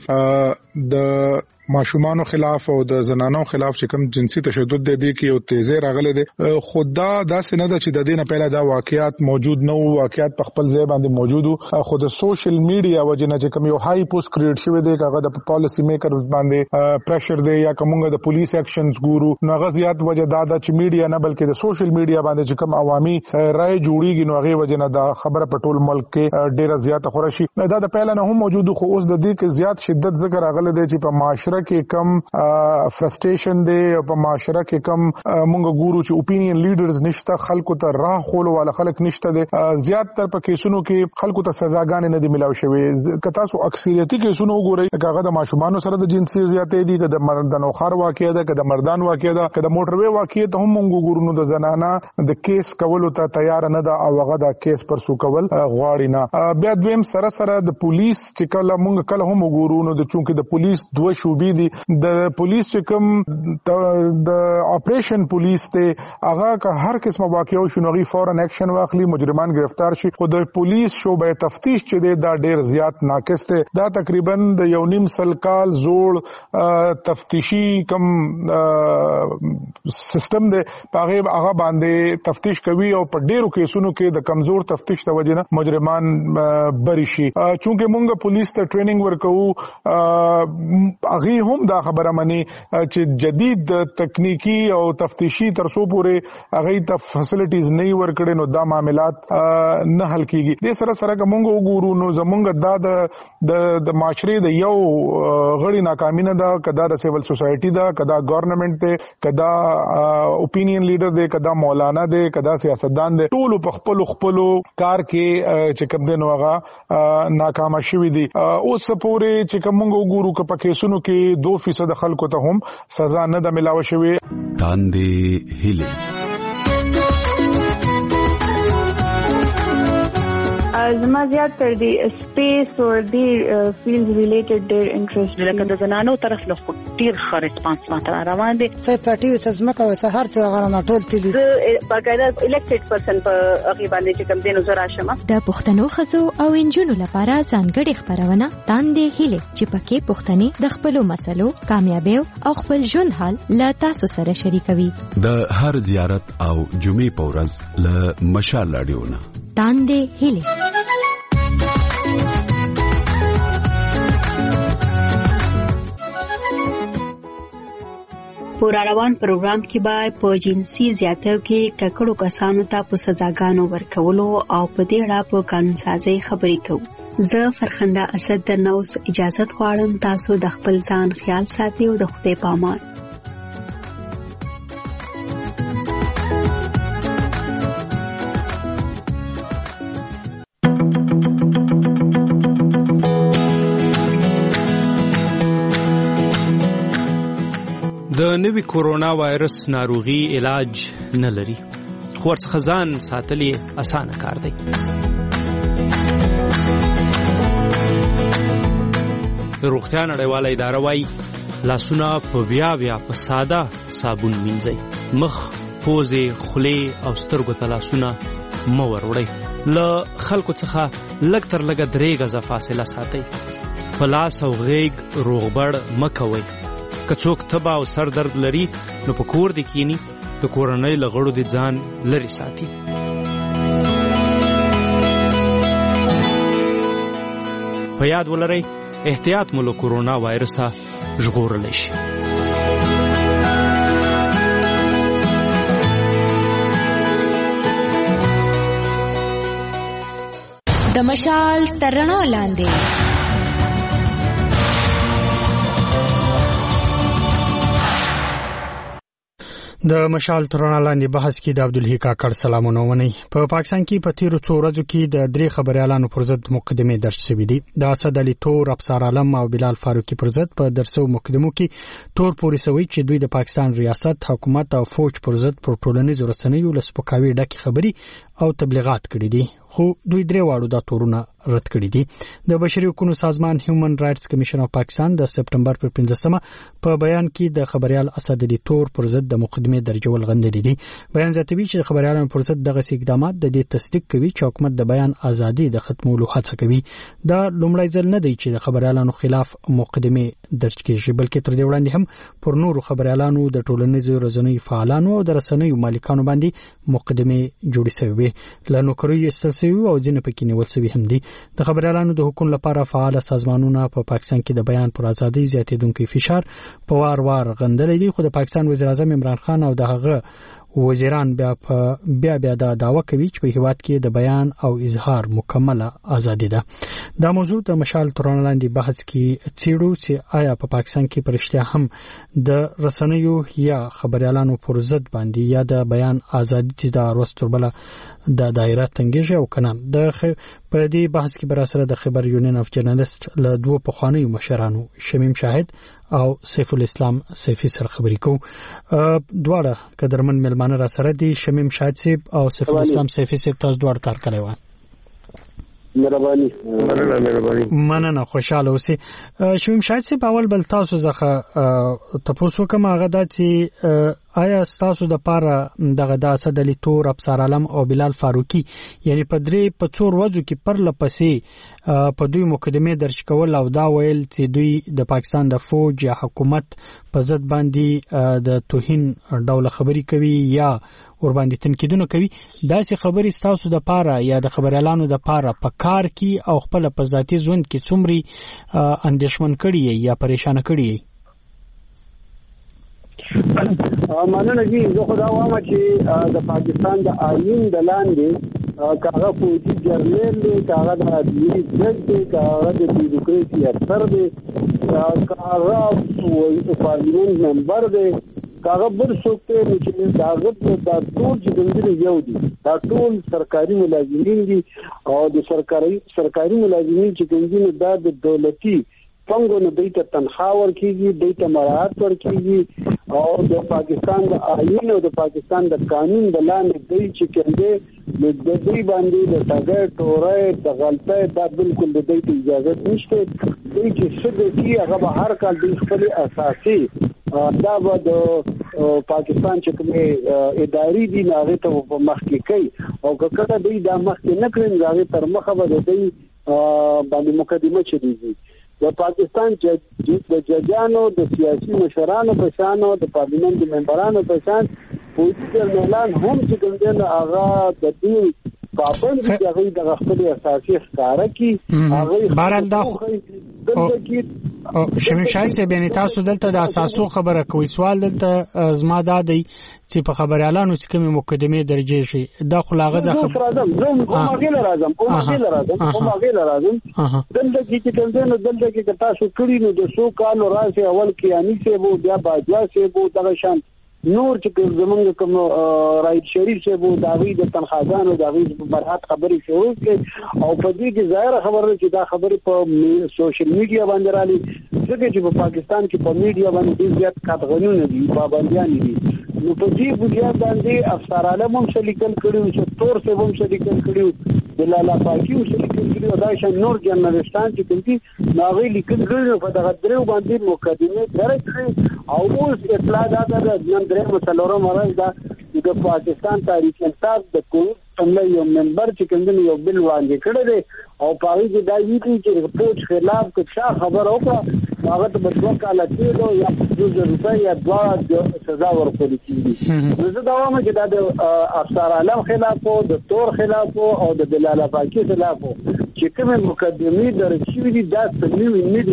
نو د ماشومانو خلاف او د زنانو خلاف چې کوم جنسي تشدد د دې کې او تیزه راغله دي خدا دا سند چې د دې نه پهله دا واقعیات موجود نه وو واقعیات په خپل ځای باندې موجود وو خو د سوشل میډیا وجنه چې کوم یو هاي پوسټ کریټ شوی دی هغه د پالیسی میکر باندې پریشر دی یا کومه د پولیس اکشنز ګورو نو هغه زیات وجه دا د چې میډیا نه بلکې د سوشل میډیا باندې چې کوم عوامي رائے جوړیږي نو هغه وجنه دا خبره په ټول ملک کې ډیره زیاته خورشي دا د پهله نه هم موجود خو اوس د دې کې زیات شدت ذکر راغله دی چې په معاشره کې کم فرستریشن دی په معاشره کې کم مونږ ګورو چې اپینین لیډرز نشته خلکو ته راه خول ولا خلک نشته دی زیات تر په کیسونو کې خلکو ته سزاګانې نه دی ملاوي شوی کته سو اکثریتي کیسونو وګورئ کاغه د ماشومان سره د جنسي زیاتې دي کده مردانو خار واقع ده کده مردان واقع ده کده موټروي واقع ته هم مونږ ګورو نو د زنانه د کیس کولو ته تیار نه ده او هغه د کیس پر سو کول غواړي نه بیا دویم سره سره د پولیس چې کله مونږ کله هم وګورو نو د چونکه د پولیس دوه شوبې دي د پولیس چې کوم د اپریشن پولیس ته هغه که هر قسمه واقعو شنوغي فورن اکشن واخلي مجرمان گرفتار شي خو د پولیس شوبه تفتیش چې دا ډیر زیات ناقص ته دا تقریبا د یو نیم سل کال زوړ تفتیشي کوم سیستم دی هغه هغه باندې تفتیش کوي او په ډیرو کیسونو کې د کمزور تفتیش د وجنه مجرمان بری شي چونکه مونږ پولیس ته ټریننګ ورکو هغه هم دا خبره مني چې جدید تکنیکی او تفتیشي ترسو پورې هغه ته فیسیلیټیز نه ورکړي نو دا معاملات نه حل کیږي د سره سره کومو وګورو نو زمونږ دا د د معاشري د یو غړي ناکامی نه دا کدا د سیول سوسایټي دا کدا ګورنمنت ته کدا اپینین لیډر دی کدا مولانا دی کدا سیاستدان دی ټول په خپل خپل کار کې چې کوم دین وغه ناکام شوي دي اوس پورې چې کومو وګورو که په کیسونو کې دو فیصد خلکو ته هم سزا نه د ملاوي شوی تاندې هیله زما زیات تر دی سپیس او دی فیلډ ریلیټډ ډیر انټرست لکه د زنانو طرف له ډیر ښه ریسپانس ماته روان دي څه پټي څه زمکه او څه هر څه غره نه ټول تلي باقاعده الیکټډ پرسن په هغه باندې چې کوم دینو زرا شمه د پښتنو خزو او انجونو لپاره ځانګړي خبرونه تاندې هیله چې پکې پښتني د خپلو مسلو کامیابی او خپل ژوند حال له تاسو سره شریکوي د هر زیارت او جمعې په ورځ له مشال اډیونه تاندې هیله پورا روان پروګرام کې به په جنسي زیاتیو کې ککړو کسانو ته په سزاګانو ورکولو او په دې اړه په قانون سازي خبرې کوو زه فرخنده اسد د نوس اجازه غواړم تاسو د خپل ځان خیال ساتئ او د خدای په امان د نوي کورونا وایرس ناروغي علاج نه لري خو ورڅخه ځان ساتل اسانه کار دی روغتیا نړیواله اداره وايي لاسونه په بیا بیا په ساده صابون مینځئ مخ پوزې خولې او سترګو ته لاسونه مه وروړئ له خلکو څخه لږ تر لږه درې غزه فاصله ساتئ په لاس او غیږ روغبړ مه کوئ که څوک تبه او سر درد لري نو په کور دې کینی د کورنۍ له غړو دې ځان لرې ساتي په یاد ولرئ احتیاط مو له کورونا وایرسه ژغورلی شي د مشال تر رڼا لاندې. د مشال ترونه لاندې بحث کې د عبدالحی کاکړ سلامونه ونی. په پاکستان کې په تیرو څو ورځو کې د درې خبريالانو پر ضد مقدمه درج شوې دي. د اسد علي تور، افسر عالم او بلال فاروقي پر ضد په درسو مقدمو کې تور پوری سوي چې دوی د پاکستان ریاست، حکومت او فوج پر ضد پر ټولنیزو رسنیو لسپکاوي ډکه خبري او تبلیغات کړي دي، خو دوی درې واړو دا تورونه رد کړي دي. د بشري حقوقو سازمان هیومن رائټس کمیشن اف پاکستان د سپټمبر پر پنځمه په بیان کې د خبريال اسد علي تور پر ضد د مقدمه درجول غندلې دي. بیان زیاتوي چې خبريالانو پر ضد دغه اقدامات د دې تصدیق کوي چې حکومت د بیان ازادي د ختمولو هڅه کوي. دا لومړی ځل نه دی چې د خبريالانو خلاف مقدمه درج کیږي، بلکې تر دې وړاندې هم پر نورو خبريالانو، د ټولنیزو رسنیو فعالانو او د رسنیو مالکانو باندې مقدمه جوړې شوې. لنو کروي استلسوي او ځینې پکې نیول شوي هم دي. د خبريالانو د حقوقو لپاره فعال سازمانونه په پاکستان کې د بیان پر ازادي زیاتېدونکو فشار په وار وار غندلې دي، خو د پاکستان وزیر اعظم عمران خان او دغه وزیران بیا بیا بیا دا دعوه کوي چې په هیواد کې د بیان او اظهار مکمله ازادي ده. دا موضوع د مشال ترونه لاندې بحث کې څیړو چې آیا په پاکستان کې پرشتیا هم د رسنیو یا خبريالانو پر ضد باندې یا د بیان ازادي چې د وروستربله د دایره تنګیږي او کنه. د په دې بحث کې بر سره د خبر یونین اف جرنالست له دوه پخوانیو مشرانو شمیم شاهد او سیف الاسلام سیفی سره خبرې کوو. دواړه قدرمن ملمانه را سره دي. شمیم شاهد سیف او سیف الاسلام سیفی سیف تاسو دواړه تار کړی و. مهرباني مننه مهرباني مننه خوشاله اوسئ. شمیم شاهد سیف اول بل تاسو ځخه تاسو کوم هغه د چې آیا تاسو د پاره دغه د اسد علي تور، افسر عالم او بلال فاروقي یعنی په درې په څور ورځو کې پر لپسې په دوی مقدمه درج کول او دا ویل چې دوی د پاکستان د فوج یا حکومت په ضد باندې د توهین ډول خبري کوي یا ور باندې تنقیدونه کوي، داسې خبري تاسو د پاره یا د خبريالانو د پاره په کار کې او خپل په ذاتي ژوند کې څومره اندېښمن کړي یا پریشان کړي؟ مننه جی. زه خو دا وایم چې د پاکستان د آئین د لاندې کاغه فوجي جرنیل دی، کاغه د عدلیې جج دی، کاغه د بیوروکراسي افسر دی، کاغه پارلیمنت ممبر دی، کاغه بل څوک دی چې داغه دا ټول چې دندې یو دي، دا ټول سرکاري ملازمین دي او د سرکاري سرکاري ملازمین چې دندې دا د دولتي څنګه نو دیت تنخواه ورکیږي، دیت مراعات ورکیږي او د پاکستان د آئین او د پاکستان د قانون د لاندې دی چې کنده د دوی باندې د ټاګر ټورې د غلطۍ دا بالکل د دیت اجازه نشته. دوی چې څه کوي هغه هر کال د خپل اساسي دا به د پاکستان چې کومه اداري دي هغه ته په مخ کې کوي او کله دوی دا مخ کې نه کړي هغه تر مخه به دوی باندې مقدمه چلیږي. د پاکستان د ججانو، د سیاسي مشرانو په شان او د پارلیمنت ممبرانو په شان فوجي جرنیلان هم چې ګندل هغه د دې پابند دي، هغه د خپل اساسي ښکارا کی هغه بهرحال دا شمیم شاهد صاحب یعنی تاسو دلته د اساسو خبره کوي. سوال دلته زما دا دی چې په خبريالانو چې کومه مقدمه درجه شي دا خلاغه ځخه راځم زه کومه غیله راځم کومه غیله راځم کومه غیله راځم دلته کې چې دلته دلته کې تاسو کړی نو د سو کالو راځي اول کې اني سه وو بیا باجوا سه وو دغه شان نور چې زمونږ کوم رائټ شریف سه وو داوی د تنخواهانو داوی په برحت خبري شروع کړي او په دې کې ظاهر خبره چې دا خبري په سوشل میډیا باندې رالي، ځکه چې په پاکستان کې په میډیا باندې زیات قطعنونه دي، پابندیان دي. نو په دې بنیاد باندې افسر عالم هم شلیکل کړي چې تور سه هم شلیکل کړي، بلال فاروقي هم شلیکل کړي، دا شان نور جرنالستان چې کوي ناغي لیکل کړي په دغه درو باندې مقدمه درک کړي او اوس اطلاع دا ده د درې مسلورو مرز دا د پاکستان تاریخ انصاف د کوم څنګه یو ممبر چې کوم یو بل وړاندې کړی دی او پاره کې دا ویلي چې فوج خلاف څه خبر وکړه هغه ته بدو کاله کېدو یا د روپۍ یا دوا سزا ورکول کیږي. زه دا وایم چې دا د افسر عالم خلاف او د تور خلاف او د بلال فاروقي خلاف چې کوم مقدمه درچوي دي دا سمې نه دي.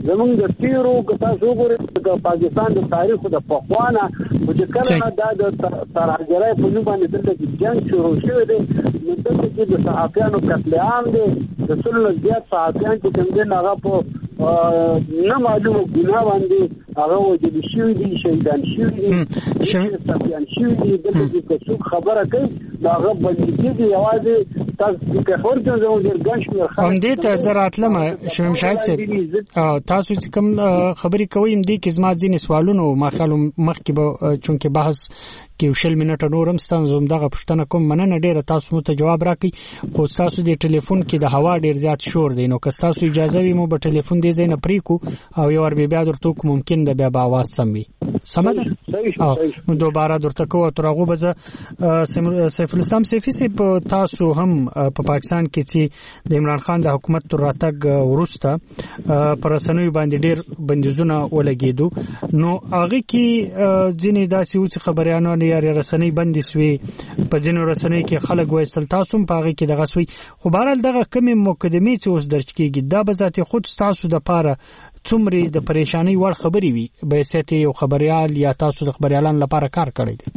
زمونږ د تیرو که تاسو وګورئ د پاکستان د تاریخ د پخوانه چې کله دا د ترهګرۍ په نوم باندې دلته جنگ شروع شوی دی نو دلته کې د صحافیانو قتل عام دی د سلو زیات صحافیان چې کوم دي هغه په نه معلومه ګناه باندې هغه وجل شوی دي شهیدان شوی دي صحافیان شوی دي دلته کې څوک خبره کوي دا هغه باندې کې یوازې تاسو کې خبر ته زموږ ډیر ګڼ شمېر خلک هم دې ته زراتلم شمیم شاهد صاحب تاسو چې کوم خبرې کوي هم دې کې زما ځینې سوالونه ما خیال مخکې به چونکې بحث کې شل منټه نورم ستاسو هم دغه پوښتنه کوم مننه ډیره تاسو مو ته جواب راکړئ خو تاسو د ټلیفون کې د هوا ډیر زیات شور دی نو که تاسو اجازه وي مو به ټلیفون دې زین پریکو او یو ور بیا درته ممکن ده بیا به आवाज سم وي سمه او دوباره درته کوه ترغه بزه سیف الاسلام سیفی سی په تاسو هم په پاکستان کې چې د عمران خان د حکومت تر راتګ وروسته پر رسنوي باندې ډیر بندیزونه ولګېدو نو هغه کې ځینې داسې اوس خبريانو یا رسنۍ بندي سوي په ځینو رسنۍ کې خلک وایستل تاسو په هغه کې دغه سوي خو بهرحال دغه کمی مقدمه چې اوس درج کیږي دا به ذاتي خود تاسو د پاره څومره د پریشانی وړ خبري وي به سیته یو خبريال یا تاسو د خبريالان لپاره کار کړی دی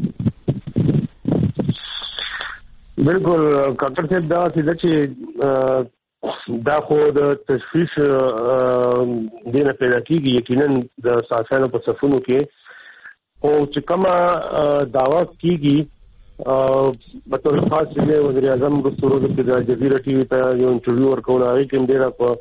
بالکل کاکر صاحب دا چې دا خو د تشویش دینه پیدا کیږي یقینا د ساسانو په صفونو کې او چې کومه دعوا کیږي په تور خاص چې وزیر اعظم ګستورو د جزیره ټي وي ته یو انټرویو ورکول هغه کې ډیره په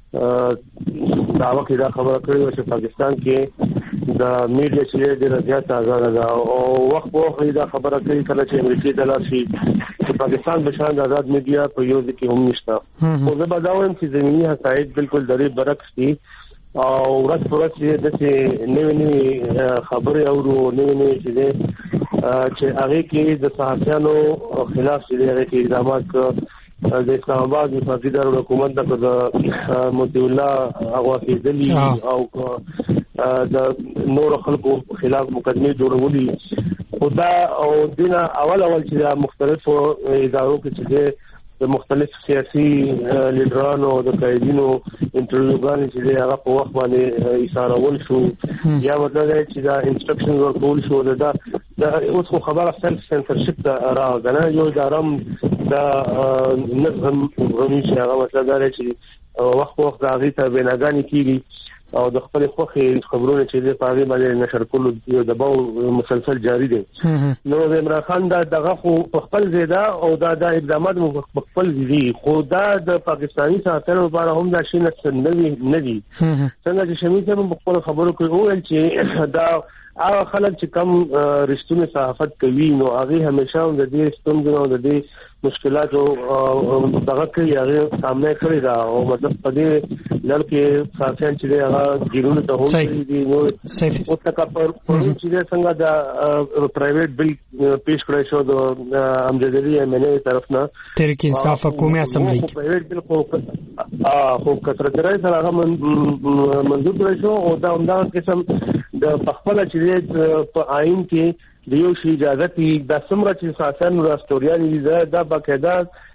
دعوا کې دا خبره کړې چې پاکستان کې د میډیا چې ډیره زیات آزاد ده او وخت په وخت دا خبره کوي کله چې امریکای د لاسي چې پاکستان په شان د آزاد میډیا په یو ځکه هم نشته خو زه به دا وایم چې زمینی حقایق بالکل د دې برعکس دي او ورځ په ورځ چې د نوې نوې خبرې اورو نوې نوې چې چې هغه کې د صحافیانو خلاف چې هغه کې اقدامات د اسلام آباد د فقیدار حکومت د مطیع الله هغه کېدلی او د نور خلکو خلاف مقدمه جوړولي خدا او دینه اول اول چې مختلفو ادارو کې چې د مختلف سیاسي لیډرانو او د قائدینو انټرویوګان چې هغه په وخت باندې اشارهول شو یا مطلب چې دا انسټرکشن ورکول شو دا دا اوس خو خبره سلف سنسرشپ ته راغله یو دارم دا نظم غوښتي چې هغه مطلب دا چې وخت په وخت هغه ته بناګانی کیږي او د خپل خوخي خبرونه چې د پاره باندې نشر کول یو دباو مسلسل جاری دي نو د عمران خان دا دغه خو خپل زیاده او دا د اقدامات خپل دي خو دا د پاکستانی ساتلو لپاره هم دا شي نه نه دي څنګه چې شمي ته په خپل خبرو کې وویل چې دا هغه خلک چې کم رښتونه صحافت کوي نو هغه همیشه د دې ستونزو او د دې مشکلاتو دغه کوي هغه سامنے کړی دا او مطلب په دې لړ کې صحافیان چې هغه ګیرونه ته هم دي نو او تک پر چې څنګه دا پرایویټ بل پیش کړی شو د امجدي ایم ان ای طرف نه تحریک انصاف قومي اسمبلی پرایویټ بل خو خو کثرت راځي سره هغه منظور کړی شو او دا همدا قسم د خپل چې په آئین کې د یو شی اجازه دي د سمره چې ساسن راستوریان دي دا باقاعده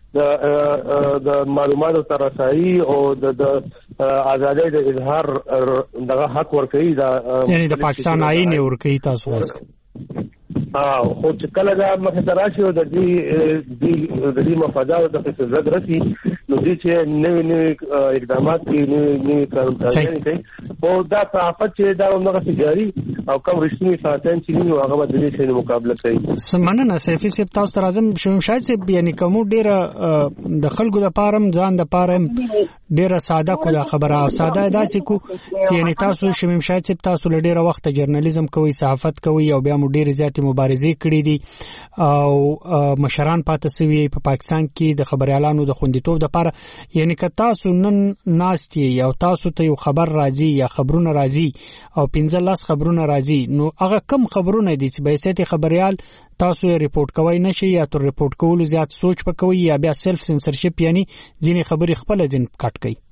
د د معلوماتو ترسایي او د آزادۍ د اظهار دغه حق ورکړي دا یعنی د پاکستان آئین ورکړي تاسو واسه او خو چې کله دا مخدراشي او د دې د دې مفادات د فساد راسي نو دې چې نوې نوې اقدامات کې نوې کارونه کوي او دا صحافت چې دا موږ جاری او کوم رښتینی ساتن چې نو هغه د دې سره مقابله کوي سمنه سیفي سپ تاسو تر اعظم شاید سپ یعنی کوم ډیره د خلکو د پارم ځان د پارم ډیره ساده کو دا خبره او ساده داسې کو چې یعنی تاسو شمیم شاید سپ تاسو له ډیره وخت جرنالیزم کوي صحافت کوي او بیا مو ډیره زیاتې مبارزې کړې دي او مشران پاتې سوي په پاکستان کې د خبريالانو د خوندیتوب لپاره یعنی که تاسو نن ناستي او تاسو ته یو خبر راځي یا خبرونه راځي او پنځه لاس خبرونه راځي نو هغه کم خبرونه دي چې به سیته خبريال تاسو یې ریپورت کوی نشي یا تر ریپورت کولو زیات سوچ پکوي یا بیا سلف سنسرشپ یعنی ځینې خبرې خپل ځین کټ کوي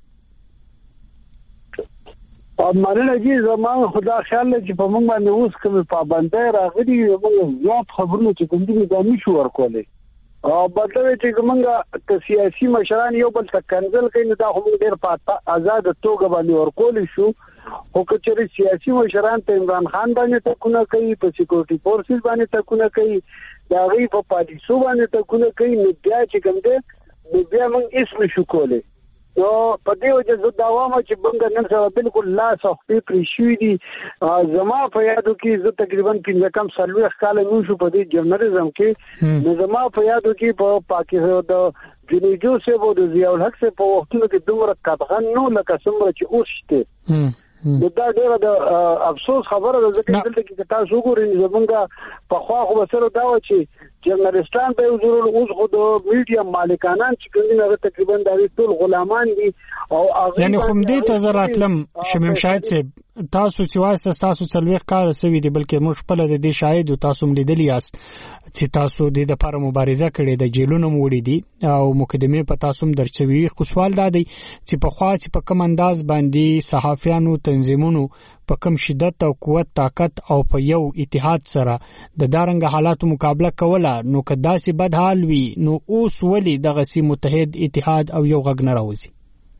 او مرنه جی زمون خدا خیال چې په موږ باندې اوس کوم پابندۍ راغلي موږ زیات خبرونه چې کوم دي دا نشو ورکولې او بدل چې موږ ته سیاسي مشران یو بل ته کنزل کوي دا هم ډیر پاته آزاد توګه باندې ورکول شو خو کچري سیاسي مشران ته عمران خان باندې تکونه کوي په سکیورټي فورسز باندې تکونه کوي دا غي په پالیسو باندې تکونه کوي نو بیا چې کوم دې نو بیا موږ اسم شو کولې نو په دې وجه زه دا وایم چې بنګ نن سره بالکل لا سختي پریشوي دي زما په یادو کې زه تقریبا پنځه کم سلوي خاله نو شو په دې جرنالیزم کې نو زما په یادو کې په پاکستان د جنیجو سه بو د ضیاء الحق سه په وختونو کې دومره کډغن نو لکه څومره چې اوسته نو دا ډیره د افسوس خبره ده ځکه دلته کې تاسو وګورئ زمونږ په خوا خو سره دا و چې جرنالستان به ضرور اوس خو د میډیا مالکانان چې کوم نه تقریبا د ټول غلامان دي او یعنی خو دې ته زراتلم شمیم شاهد صاحب تاسو چې واسه تاسو څلويخ کار سوي دي بلکې موږ خپل د دې شاهد او تاسو ملیدلی یاست چې تاسو د لپاره مبارزه کړې د جیلونو موړي دي او مقدمه په تاسو درچوي خو سوال دا دی چې په خوا چې په کوم انداز باندې صحافیانو تنظیمونو په کوم شدت او قوت طاقت او په یو اتحاد سره د دارنګ حالاتو مقابله کوله نو کدا سي بد حال وي نو اوس ولي دغه سي متحد اتحاد او یو غږ نه راوځي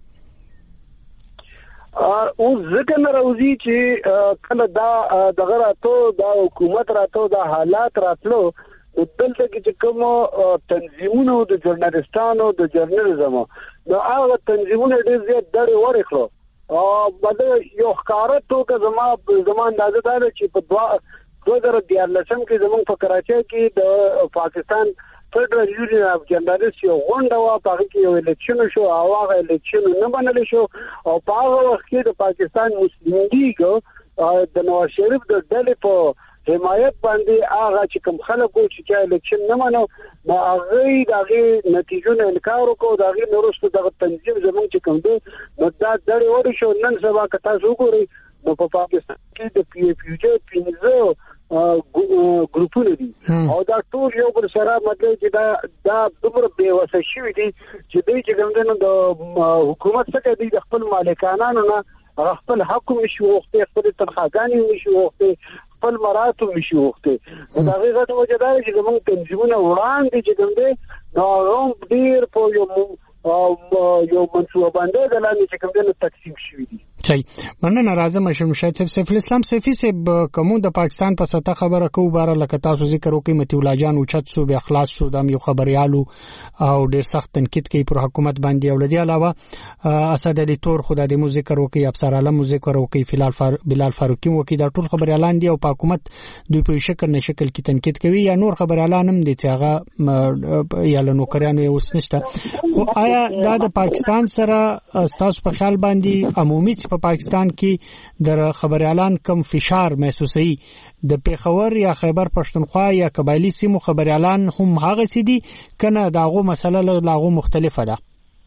او ځکه نه راوځي چې کله دا دغه راتو دا حکومت راتو دا حالات راتلو دلته کې چې کوم تنظیمونو د جرنالستانو د جرنالیزم نو هغه تنظیمونه ډېر زیات ډېر ورخلو او بده یو ښکارا توګه زما زما اندازه ده چې په دوه هزار دیارلسم کې زموږ په کراچۍ کې د پاکستان فدرال یونین اف جرنالیست یو غونډه وا په کې یو الیکشن شو او هغه الیکشن نه منل شو او په هغه وخت کې د پاکستان مسلم لیگ د نواز شریف د ډلې په حمایت باندې هغه چې کوم خلکو چې الیکشن نه منو دا هغه دغه نتیجو نه انکار وکړو دا هغه نورستو دغه تنظیم زموږ چې کوم دی نو دا ډېر وړ شو نن سبا که تاسو وګورئ نو په پاکستان کې د پی ایف یو جې پینځه ګروپونه دي او دا ټول یو بل سره مطلب چې دا دا دومره بے وسه شوی دي چې دوی چې څنګه د حکومت څخه دي د خپل مالکانانو نه خپل حق نشي وخته خپل تنخواګانی نشي وخته خپل مراتب نشي وخته دا غیرت وجه دا چې موږ تنظیمونه وړاندې چې څنګه دا روم ډیر په یو یو منصوبه باندې د لاندې چې کوم د تقسیم شوی دي چي مننه راځم شم شاید سیف الاسلام سیفي سیب کوم د پاکستان په سطح خبره کو بار لکه تاسو ذکر وکي متي الله جان او چت سو به اخلاص سو د یو خبريالو او ډیر سخت تنقید کوي پر حکومت باندې او لدی علاوه اسد علي تور خدای دې مو ذکر وکي افسر عالم ذکر وکي فلال فار بلال فاروقي وکي دا ټول خبريالان دي او په حکومت دوی په شکل نه شکل کې تنقید کوي یا نور خبريالان هم دي چې هغه یا له نوکرانو یو سنشته خو آیا دا د پاکستان سره تاسو په خیال باندې عمومي په پاکستان کې د خبر اعلان کم فشار محسوسي د پیښور یا خیبر پښتونخوا یا قبایلی سیمو خبر اعلان هم هغه سي دي کنه داغه مسله لاغه مختلفه ده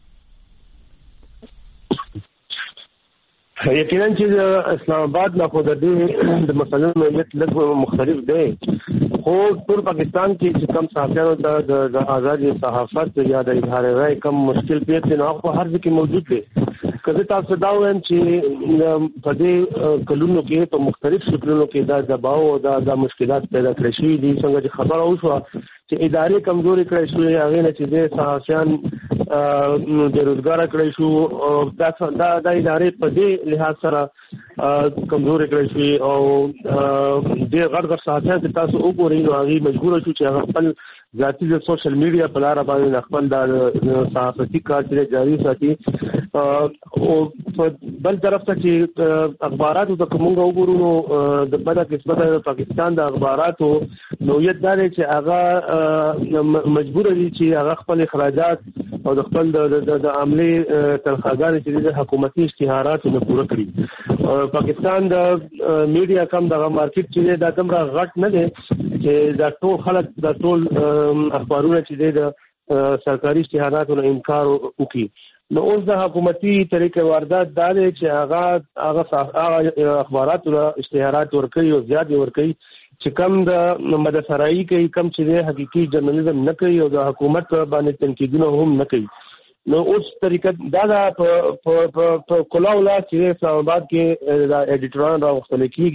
یقینا چې اسلام آباد نه خو د دې د مسلو نوعیت لږ مختلف دی خو ټول پاکستان کې چې کم صحافیانو د آزادي صحافت یا د اظهار رائے کم مشکل پیښ نه هغه هر ځکه موجود دی کله تاسو دا وایم چې په دې کلونو کې په مختلف شکلونو کې دا دباو او دا د مشکلات پیدا کړی شي دي څنګه چې خبر اوسه چې ادارې کمزوري کړی شو هغه نه چې د صحافیان د روزګار کړی شو او دا د ادارې په دې لحاظ سره کمزوري کړی شي او د غړ غړ صحافیان چې تاسو وګورئ نو هغه مجبور شو چې هغه خپل ذاتي د سوشل میډیا په لار باندې خپل د صحافتي کار چې جاری ساتي او بل طرف ته چې اخباراتو د کومو وګورو د بده قسمت د پاکستان د اخباراتو نوعیت دا دی چې هغه مجبور دي چې هغه خپل اخراجات او د خپل د عملي تنخواګانې چې د حکومتي اشتهارات نه پوره کړي پاکستان د میډیا کم دغه مارکیټ چې دا کوم غټ نه دی چې دا ټول خلک د ټول اخبارونه چې د سرکاري اشتهاراتو نه انکار وکړي نو اوس د حکومتي طریقې واردات دا دی چې هغه هغه اخبارات او اشتهارات ورکړي او زیات ورکړي چې کم د مدسرایي کوي کم چې حقيقي جرنالیزم نه کوي او د حکومت باندې تنقیدونه هم نه کوي نو اوس طریقه دا دا په په په کلاولا چې اسلام آباد کې د ایډیټوران راوستل کیږي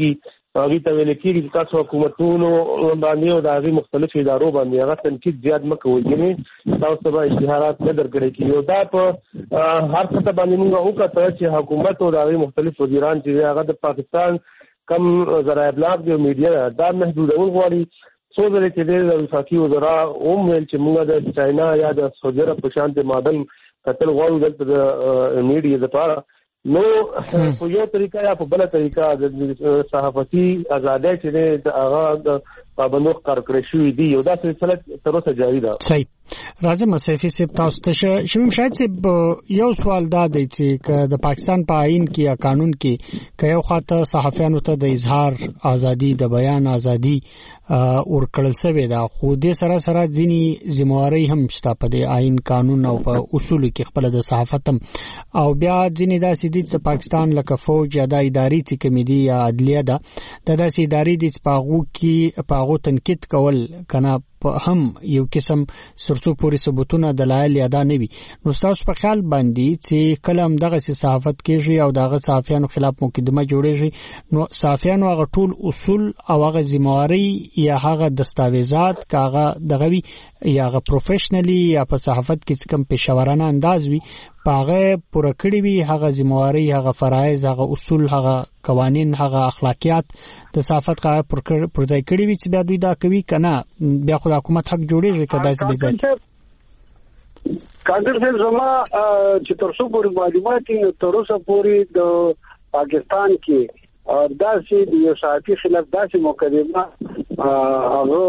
هغه ته ویل کېږي چې تاسو حکومتونو باندې او د هغه مختلف ادارو باندې هغه تنقید زیات مکوئ ګنې تاسو به اشتهارات نه درکړي کیږي دا په هر څه باندې موږ وکړو چې حکومت او د هغه مختلف وزیران چې هغه د پاکستان کم ذرایع ابلاغ او میډیا دا محدودول غواړي څو ځله چې د وفاقي وزرا هم ویل چې موږ د چاینا یا د سعودي عرب په شان د ماډل کتل غواړو دلته د میډیا لپاره نو په یو طریقه یا په بل طریقه د صحافتي ازادۍ چې د هغه د پابندو کار کړی شوی دی یو دا سلسله تر اوسه جاری ده. صحیح راځم سیفي صاحب تاسو ته شمیم شاید چې یو سوال دا دی چې د پاکستان په آئین کې یا قانون کې که یو خاطر صحافیانو ته د اظهار ازادي د بیان ازادي ورکړل شوی دا خو دې سره سره ځینی ذمہواری هم شته په دې آئین قانون او په اصول کې خپل د صحافت او بیا ځینی دا سیدي چې پاکستان لکه فوج یا د اداري چې کمیډي یا عدلیه ده د داسې اداري د پاغو کې پاغو تنقید کول کنه هم یو قسم سرچو پوری ثبوتونه دلایل یادا نه وي نو تاسو په خیال باندې چې کلم دغه صحافت کېږي او دغه صحافیانو خلاف مقدمه جوړیږي نو صحافیانو هغه ټول اصول او هغه ذمہواری یا هغه دستاویزات کاغه دغه وی یا هغه پروفیشنلی یا په صحافت کې کوم پېښورانه انداز وي پاغه پوره کړی وي هغه ذمہواری هغه فرایض هغه اصول هغه قوانین هغه اخلاقیات د صحافت قاعده پر ځای کړی وي چې بیا دوی دا کوي کنه بیا خو د حکومت حق جوړیږي کدا چې به ځي کاندر صاحب زما چې تر څو پورې معلومات نو تر اوسه پورې د پاکستان کې داسې د یو صحافي خلاف داسې مقدمه هغه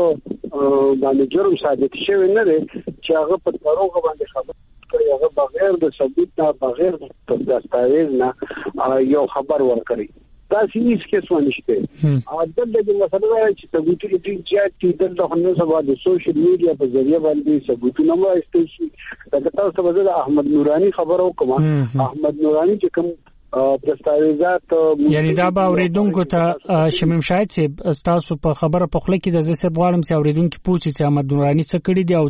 باندې جرم ثابت شوی نه دی چې هغه په دروغ باندې خبر کړی هغه بغیر د ثبوت نه بغیر د دستاویز نه یو خبر ورکړي دا سیس کې څه نشته او دلته د مسله چې ثبوت کې چې دلته نو سبا د سوشل میډیا په ذریعہ باندې ثبوتونه واستي شي دا تاسو په ځل احمد نورانی خبرو کوم احمد نورانی چې کوم دستاویزات یعنی دا به اوریدونکو ته شمیم شاید چې تاسو په خبره په خله کې د زسه بغواړم چې اوریدونکو پوښتنه چې احمد نورانی څه کړی دی او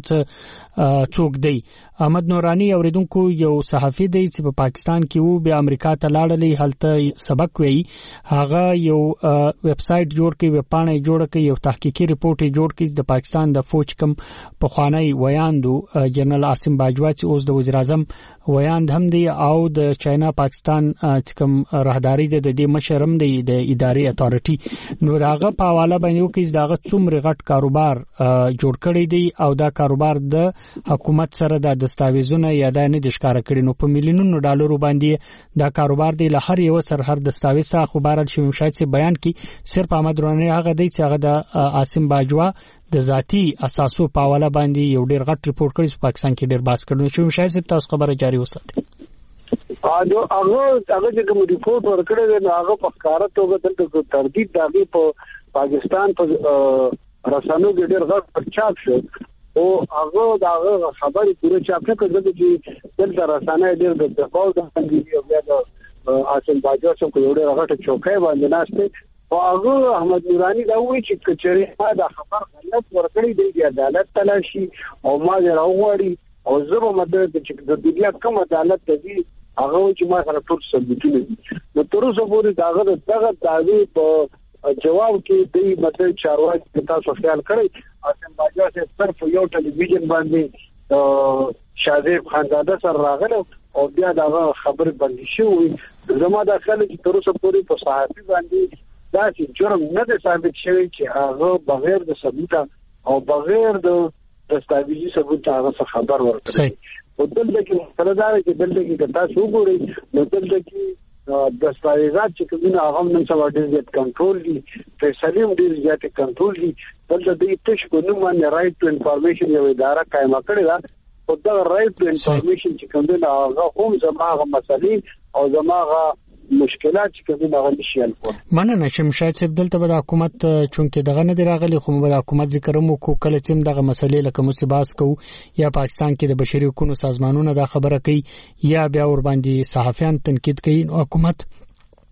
څه څوک دی احمد نورانی اوریدونکو یو صحافي دی چې په پاکستان کې وو بیا امریکا ته لاړلی هلته سبق وی هغه یو ویب سټ جوړ کړي ویب پاڼه جوړ کړي یو تحقیقي ریپورت جوړ کړي د پاکستان د فوج کم په خوانی ویاندو جنرال عاصم باجوا چې اوس د وزیر اعظم ویاند هم دی او د چاینا پاکستان چې کوم راهداري د دې مشرم دی د اداري اتارټي نو داغه په حواله باندې کې داغه څومره غټ کاروبار جوړ کړی دی او دا کاروبار د حکومت سره د دستاویزونه یا د نه د ښکارا کړي نو په میلیونونو ډالرو باندې دا کاروبار دی له هر یو سر هر دستاویز څخه خبرال شوم شاید چې بیان کې صرف احمد رونی هغه دی چې هغه د عاصم باجوا د ذاتی اساسو په حواله باندې یو ډیر غټ ریپورت کړی په پاکستان کې ډیر باس کړو شوم شاید تاسو خبره جاری وساتئ اجو هغه هغه چې کوم ریپورت ورکړی دی هغه په ښکارا توګه دلته تردید داږي په پاکستان په رسانو کې ډېر غټ چاپ شو او هغه دا خبرې پوره چاپ کړه چې دلته رسانه ډېر د دفاع د انګلیسي او بیا د حاصل باجو څخه یو ډېر غټ چوکۍ باندې ناشته او هغه احمد نورانی دا وایي چې کچري ما دا خبر غلط ورکړی دی د عدالت تلاشي او ما راوړی او زه به مدد چې د دنیا کوم عدالت دی هغه چې ما سره ټول ثبوتونه دي نو تر اوسه پورې داغه دغه داوی په جواب کې دی مطلب چارواکي تاسو خیال کړئ عاصم باجوا چې صرف یو ټلویزیون باندې شاذیب خانزاده سره راغله او بیا داغه خبر باندې شوی زما د خلک چې تر اوسه پورې په صحافي باندې دا چې جرم نه دی ثابت شوی چې هغه بغیر د ثبوت او بغیر د دستاویزي ثبوت هغه خبر ورکړي او دلته کې مسله دا چې دلته کې تاسو وګورئ نو دلته کې دستاویزات چې کومه هغه نن سبا ډېر کنټرول دي فیصله هم ډېر زیات کنټرول دي دلته د تاسو کو نو باندې رائټ ټو انفارمیشن یو اداره قائم کړې ده او دا رائټ ټو انفارمیشن چې کومه هغه هم زماغه مسلې او زماغه مشکلات چې کومه هغه نشي حل کول مننه شم شاید چې دلته به د حکومت چونکه دغه نه دی راغلی خو به د حکومت ذکر مو کو کله چې دغه مسلې لکه مصیبات کو یا پاکستان کې د بشري حقوقو سازمانونو دا خبره کوي یا بیا ور باندې صحافیان تنقید کوي حکومت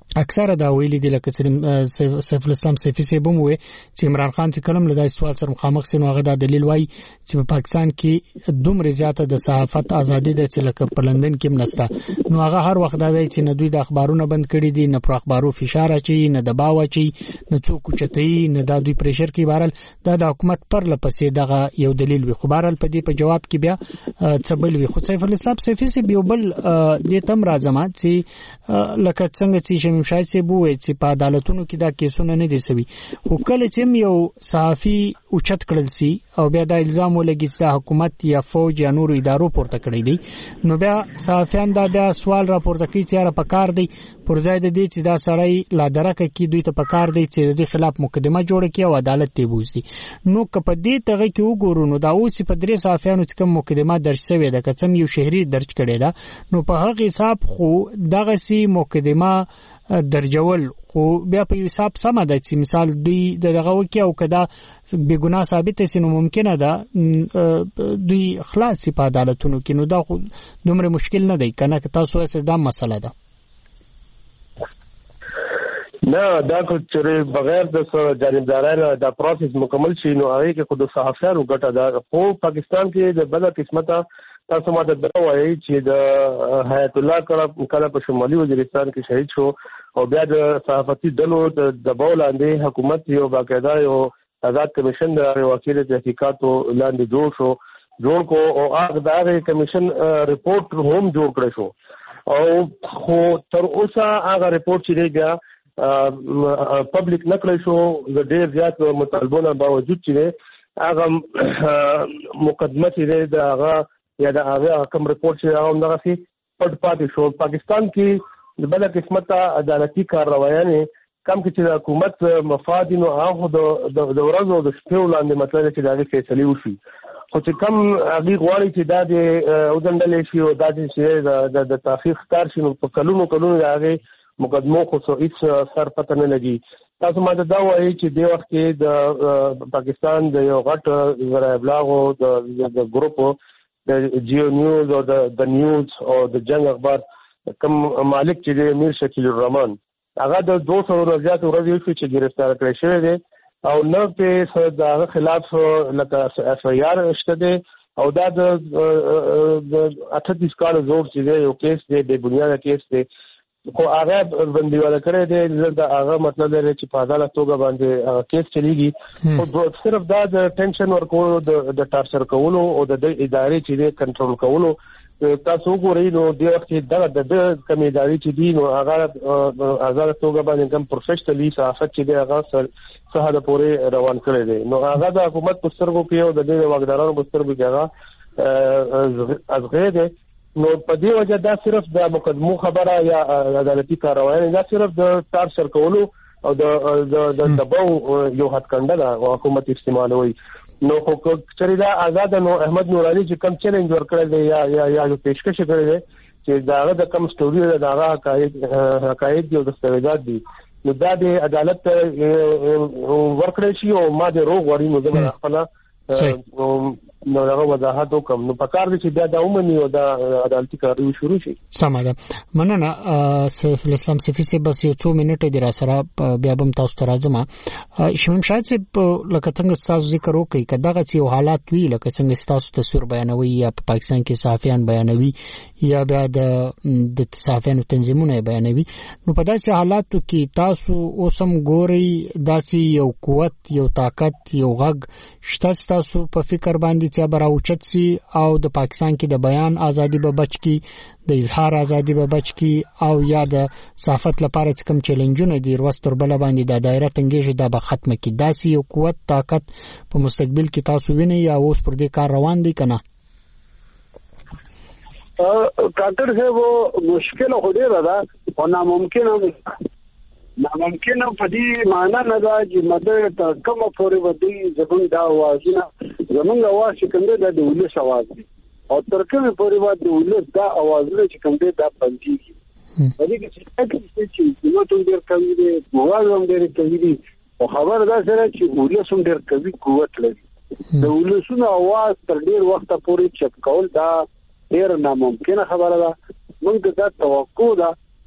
اکثره دا ویلي دي لکه سیف الاسلام سیفي صاحب هم وایي چې عمران خان چې کلم لدای سوال سره مخامخ سي نو هغه دا دلیل وایي چې په پاکستان کې دومره زیاته د صحافت ازادي ده چې لکه په لندن کې منسته نو هغه هر وخت دا وایي چې نه دوی د اخبارونو بند کړي دي نه پر اخبارو فشار اچي نه دباو اچي نه څوک چتي نه دا دوی پریشر کې بهرال دا د حکومت پر لپسې دغه یو دلیل وي خو بهرال په دې په جواب کې بیا څبل وي خو سیف الاسلام سیفي صاحب یو بل دې تم راځم چې لکه څنګه چې شاید سی بوې چې په عدالتونو کې دا کیسونه نه دي سوي خو کله چې یو صحافي اوچت کړل سي او بیا دا الزام ولګي چې حکومت یا فوج یا نورو ادارو پورته کړی دي نو بیا صحافیان دا بیا سوال راپورته کوي چې را پکار دی پر ځای د دې چې دا سړی لا درکه کې دوی ته پکار دی چې د خلاف مقدمه جوړ کړي او عدالت ته بوزي نو کله دې ته کې وګورو نو دا اوس په درې صحافیانو چې کوم مقدمه درج شوی ده کڅم یو شهري درج کړي ده نو په هغه حساب خو دغه سي مقدمه درجول خو بیا په حساب سم ده چې مثال دوی دغه وکي او کدا بے ګناه ثابت شي نو ممکنه ده دوی خلاص په عدالتونو کې نو دا خو دومره مشکل نه دی کنه که تاسو اساس دا مسله ده نه دا کو چې بغیر د جانبدارانه دا پروسس مکمل شي نو هغه کې خود صحافیانو ګټه ده خو پاکستان کې د بل قسمته تاسو ماته دا وایي چې د حیات الله کله په شمالي وزیرستان کې شهید شو او بیا د صحافتي دلو د دباو لاندې حکومت یو باقاعده یو آزاد کمیشن د وکیل تحقیقاتو لاندې جوړ شو جوړ کو او هغه د کمیشن ریپورت هم جوړ کړی شو او خو تر اوسه هغه ریپورت چې دی پبلک نکړی شو د ډېر زیات مطالبونو باوجود چې هغه مقدمه چې دی هغه یا د هغه کوم ریپورت چې هغه دغه سي پټ پاتې شو پاکستان کې د بل قسمته عدالتي کاروایانه کم کې چې حکومت مفاد نو هغه د د ورځو د شپې وړاندې مطلب چې دغه فیصله وشي خو چې کم هغه غواړي چې دا د اودندل شي او دا چې د تحقیق کار شي نو په کلونو کلونو هغه مقدمو خو هیڅ سر پته نه لګي تاسو ماته دا وایي چې د وخت کې د پاکستان د یو غټ ذرایع ابلاغ او د ګروپ د جیو نیوز او د نیوز او د جنگ اخبار کوم مالک چې د امیر شکیل الرحمن هغه د دوه سوه زیات ورځې چې گرفتار کړی شوی دی او نو په دغه خلاف لکه اف ای آر شته دی او دا د اټهتیس کال زور چې دی یو کیس دی د بنیاد کیس دی خو هغه بندیواله کړی دی دا هغه مطلب دی چې په عدالت توګه باندې کیس چلیږي او صرف دا د ټینشن ورکولو د ټارچر کولو او د ادارې چې دی کنټرول کولو تاسو وګورئ نو د وخت دا د کوم ادارې چې دی نو هغه آزاد توګه باندې کوم پروفیشنلی صحافت چې دی هغه صحه پورې روان کړی دی نو هغه د حکومت په سترګو کې او د دې واګدارانو په سترګو کې هغه ازغه دی نو په دې وجه دا صرف د مقدمو خبره یا عدالتي کاروایی دا صرف د ټارچر کولو او د د دباو یو حد کنده ده حکومت استعمالوي نو خو چې دا آزاد نو احمد نورانی چې کم چیلنج ورکړل دی یا یا یا پیشکش کړی دی چې داغه د کم سټوري داغه حقایق حقایق او دستاویزات دي نو دا د عدالت ورکړی شي او ما د روغ وړي نو د خپل نو هغه وضاحت وکم نو پکار دي چې دا د عمومي او د عدالتي کارونه شروع شي سمه مننه سیف الاسلام سیفي سي بس یو څو منټه دی را سره بیا بم تاسو ته راځم شمیم شاید چې لکه څنګه تاسو ذکر وکړي کداغه چې حالات وی لکه څنګه تاسو تصویر بیانوي یا په پاکستان کې صحافیان بیانوي یا بیا د د صحافیانو تنظیمونه بیانوي نو په داسې حالاتو کې تاسو اوسم ګوري داسې یو قوت یو طاقت یو غږ شته تاسو په فکر باندې چې براوچت سي او د پاکستان کې د بیان ازادي به بچ کی د اظهار ازادي به بچ کی او یا د صحافت لپاره کوم چیلنجونه دي ورستر بل باندې د دایره تنګیږي دا به ختمه کی داسې یو قوت طاقت په مستقبل کې تاسو وینئ یا اوس پر دې کار روان دي کنه کاکر ہے وہ مشکل خو ډیره ده او ناممکن هم ناممکن په دې معنا نه ده چې مدد ته کومه پورې ودی زمونږ دا اوازونه زمونږ اواز چې کوم دی د ولس اواز دی او تر کومه پورې ودی ولس دا اوازونه چې کوم دی دا پنځيږي په دې کې چې چې نو ټول ډېر کوي دی اواز هم ډېر کوي دی او خبر دا سره چې ولس هم ډېر کوي قوت لري د ولسونو اواز تر ډېر وخت پورې چپ کول دا ډېر ناممکن خبره ده موږ دا توقع ده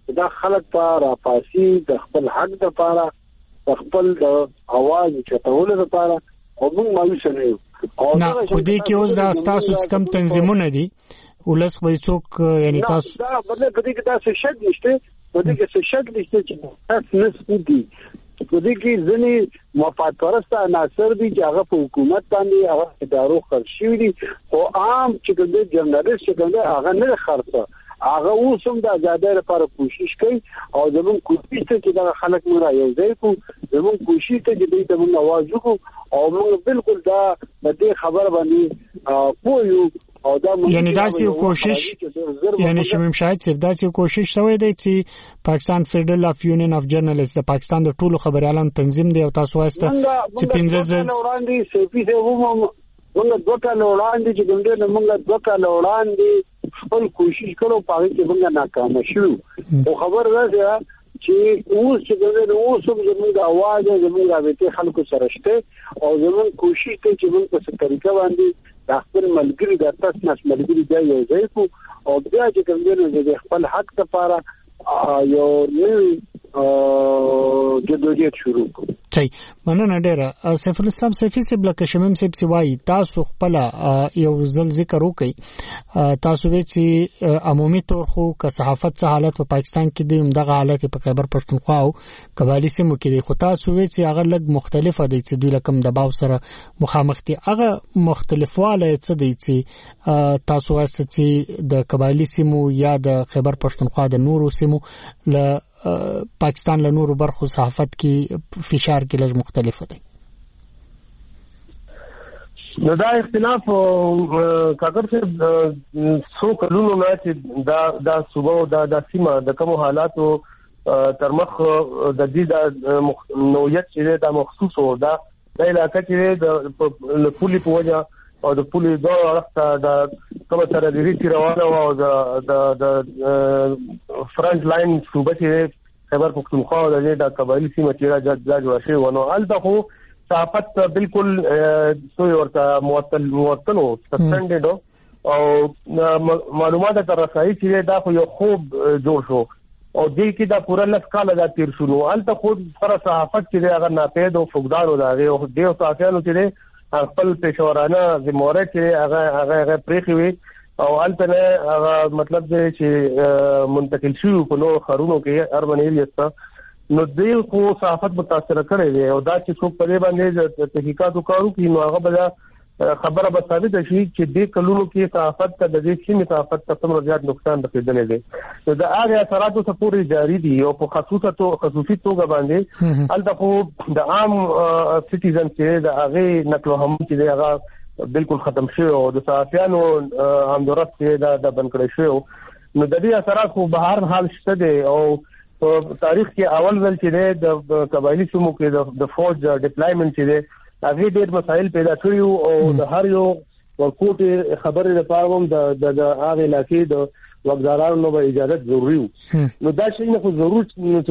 دا خلک په راپاسي د خپل حق لپاره د خپل د اواز چتولو لپاره او موږ مایوس نه یو. نه خو دې کې اوس دا تاسو کم تنظیمونه دي ولس به څوک یعنی تاسو دا بدل پدې کې تاسو شک نشته پدې کې څه شک نشته چې تاسو نس دي پدې کې ځنې مفاد پرسته عناصر دي چې هغه په حکومت باندې هغه ادارو خرڅ شوي دي او عام چې کوم جرنالست چې کوم هغه نه خرڅه هغه اوسم د آزادۍ لپاره کوشش کوي او زموږ کوشش ته چې دا خلک مو را یو ځای کو زموږ کوشش ته چې دوی ته موږ आवाज وکړو او موږ بالکل دا د دې خبر باندې پویو او دا یعنی دا سی کوشش یعنی شمیم شاهد صاحب دا سی کوشش شوی دی چې پاکستان فیډرل اف یونین اف جرنالیست د پاکستان د ټولو خبريالانو تنظیم دی او تاسو واسطه چې پنځه ځل وړاندې سپی ته ومو موږ دوه کال وړاندې چې ګوندې موږ دوه کال وړاندې خپل کوشش کړو پاره کې موږ ناکام شو او خبر راځي چې اوس چې ګوندې اوس هم زموږ اواز زموږ راوته خلکو سره شته او زموږ کوشش ته چې موږ په څه طریقه باندې د خپل ملګری د تاسو نس ملګری دی یو ځای کو او بیا چې ګوندې د خپل حق لپاره یو نوی جدوجہد شروع کو. صحیح مننه ډیره. سیف الاسلام سیفی صاحب لکه شمیم صاحب سوای تاسو خپل یو ځل ذکر وکي تاسو به چې عمومي تور خو که صحافت څه حالت په پاکستان کې دی همدغه حالت په خیبر پښتونخوا او قبایلی سیمو کې دی خو تاسو به چې هغه لږ مختلفه دي چې دوی لکم دباو سره مخامخ دي هغه مختلفواله څه دي چې تاسو واسطه چې د قبایلی سیمو یا د خیبر پښتونخوا د نورو سیمو ل پاکستان له نورو برخو صحافت کې فشار کې لږ مختلف دی. نو دا اختلاف کاکر سے سو کلونو نه چې دا دا صوبه دا د سیمه د کوم حالاتو ترمخ د دې د نوعیت چې دا مخصوص و دا د علاقې چې د پولی په وجه او د پولی دوه وخت د کومه ترغیبي روانه او د د فرنٹ لاین صوبه چې خیبر پختونخوا او د قبایلی سیمه چې راځي جوړ شي ونه الته خو صحافت بالکل سوی ورته معطل معطل او سسپندډ او معلومات تر رسایي چې دا خو یو خوب جوړ شو او دې کې دا پوره لس کال دا تیر شو نو الته خو پر صحافت چې هغه ناپید او فقدار او دا او دې صحافیانو چې خپل پېښورانه زموره چې هغه هغه پریخي وي او البته هغه مطلب دی چې منتقل شو په نو خرونو کې اربن ایریاسته نو دې خو صحافت متاثر کړي دي او دا چې څوک په دې باندې تحقیقات وکړو چې نو هغه به خبره به ثابت شي چې دې کلونو کې صحافت ته د دې سیمې صحافت ته څومره زیات نقصان رسیدلی دی نو دا هغه اثراتو څخه پوری جاری دي او په خصوصا تو خصوصي توګه باندې البته خو د عام سټیزن چې د هغه نقل هم چې هغه بالکل ختم شوی او د صحافیانو همدرست چې د بنکړې شوی نو د دې اثرات خو به هر حال شته دي او په تاریخ کې اول ځل چې د قبایلی سیمو کې د فوج ډیپلایمنټ چې دی هغه ډېر مسایل پیدا کړیو او د هر یو ورکوټ خبرې لپاره هم د د هغه علاقې د وګړانو نو به اجازه ضروري نو دا شی نه خو ضروري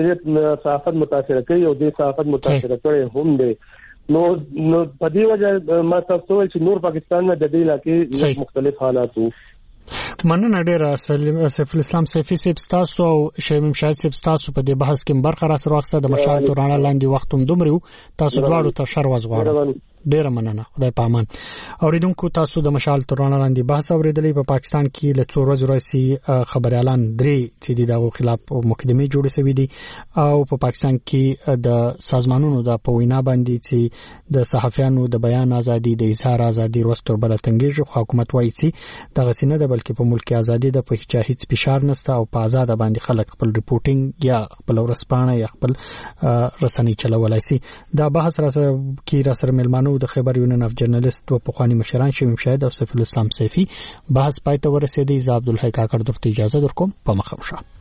چې صحافت متاثر کوي او د صحافت متاثر کوي هم دی نو نو په دې وجه ما تاسو ول چې نور پاکستان د دې علاقې مختلف حالات وو. مننه ډیره سیف الاسلام سیفی صاحب تاسو او شمیم شاهد صاحب تاسو په دې بحث کې برخه را سره وخت د مشال تورانه لاندې وختوم دومره تاسو دواړو ته شر وزغواړم. ډیره مننه خدای په امان. اوریدونکو تاسو د مشال تورانه لاندې بحث اوریدلې په پاکستان کې له څو ورځې راځي خبري اعلان درې چې دغه خلاف مقدمه جوړې شوې دي او په پاکستان کې د سازمانونو د پوینا باندې چې د صحافیانو د بیان ازادي د اظهار ازادي ورستور بل تنګیږي حکومت وایي چې دغه سینه د بلکې په ملک ازادي د په هیڅ فشار نشته او په آزاد باندې خلک خپل ریپورټینګ یا خپل ورسپانه یا خپل رسنۍ چلولای شي. دا بحث را سره کې را سره ملمانو د خیبر یونین اف جرنالیست او پخوانی مشران شمیم شاهد او سیف الاسلام سیفی بحث پای ته ورسېدی. ز عبدالحی کاکړ درته اجازه درکوم په مخه وشه.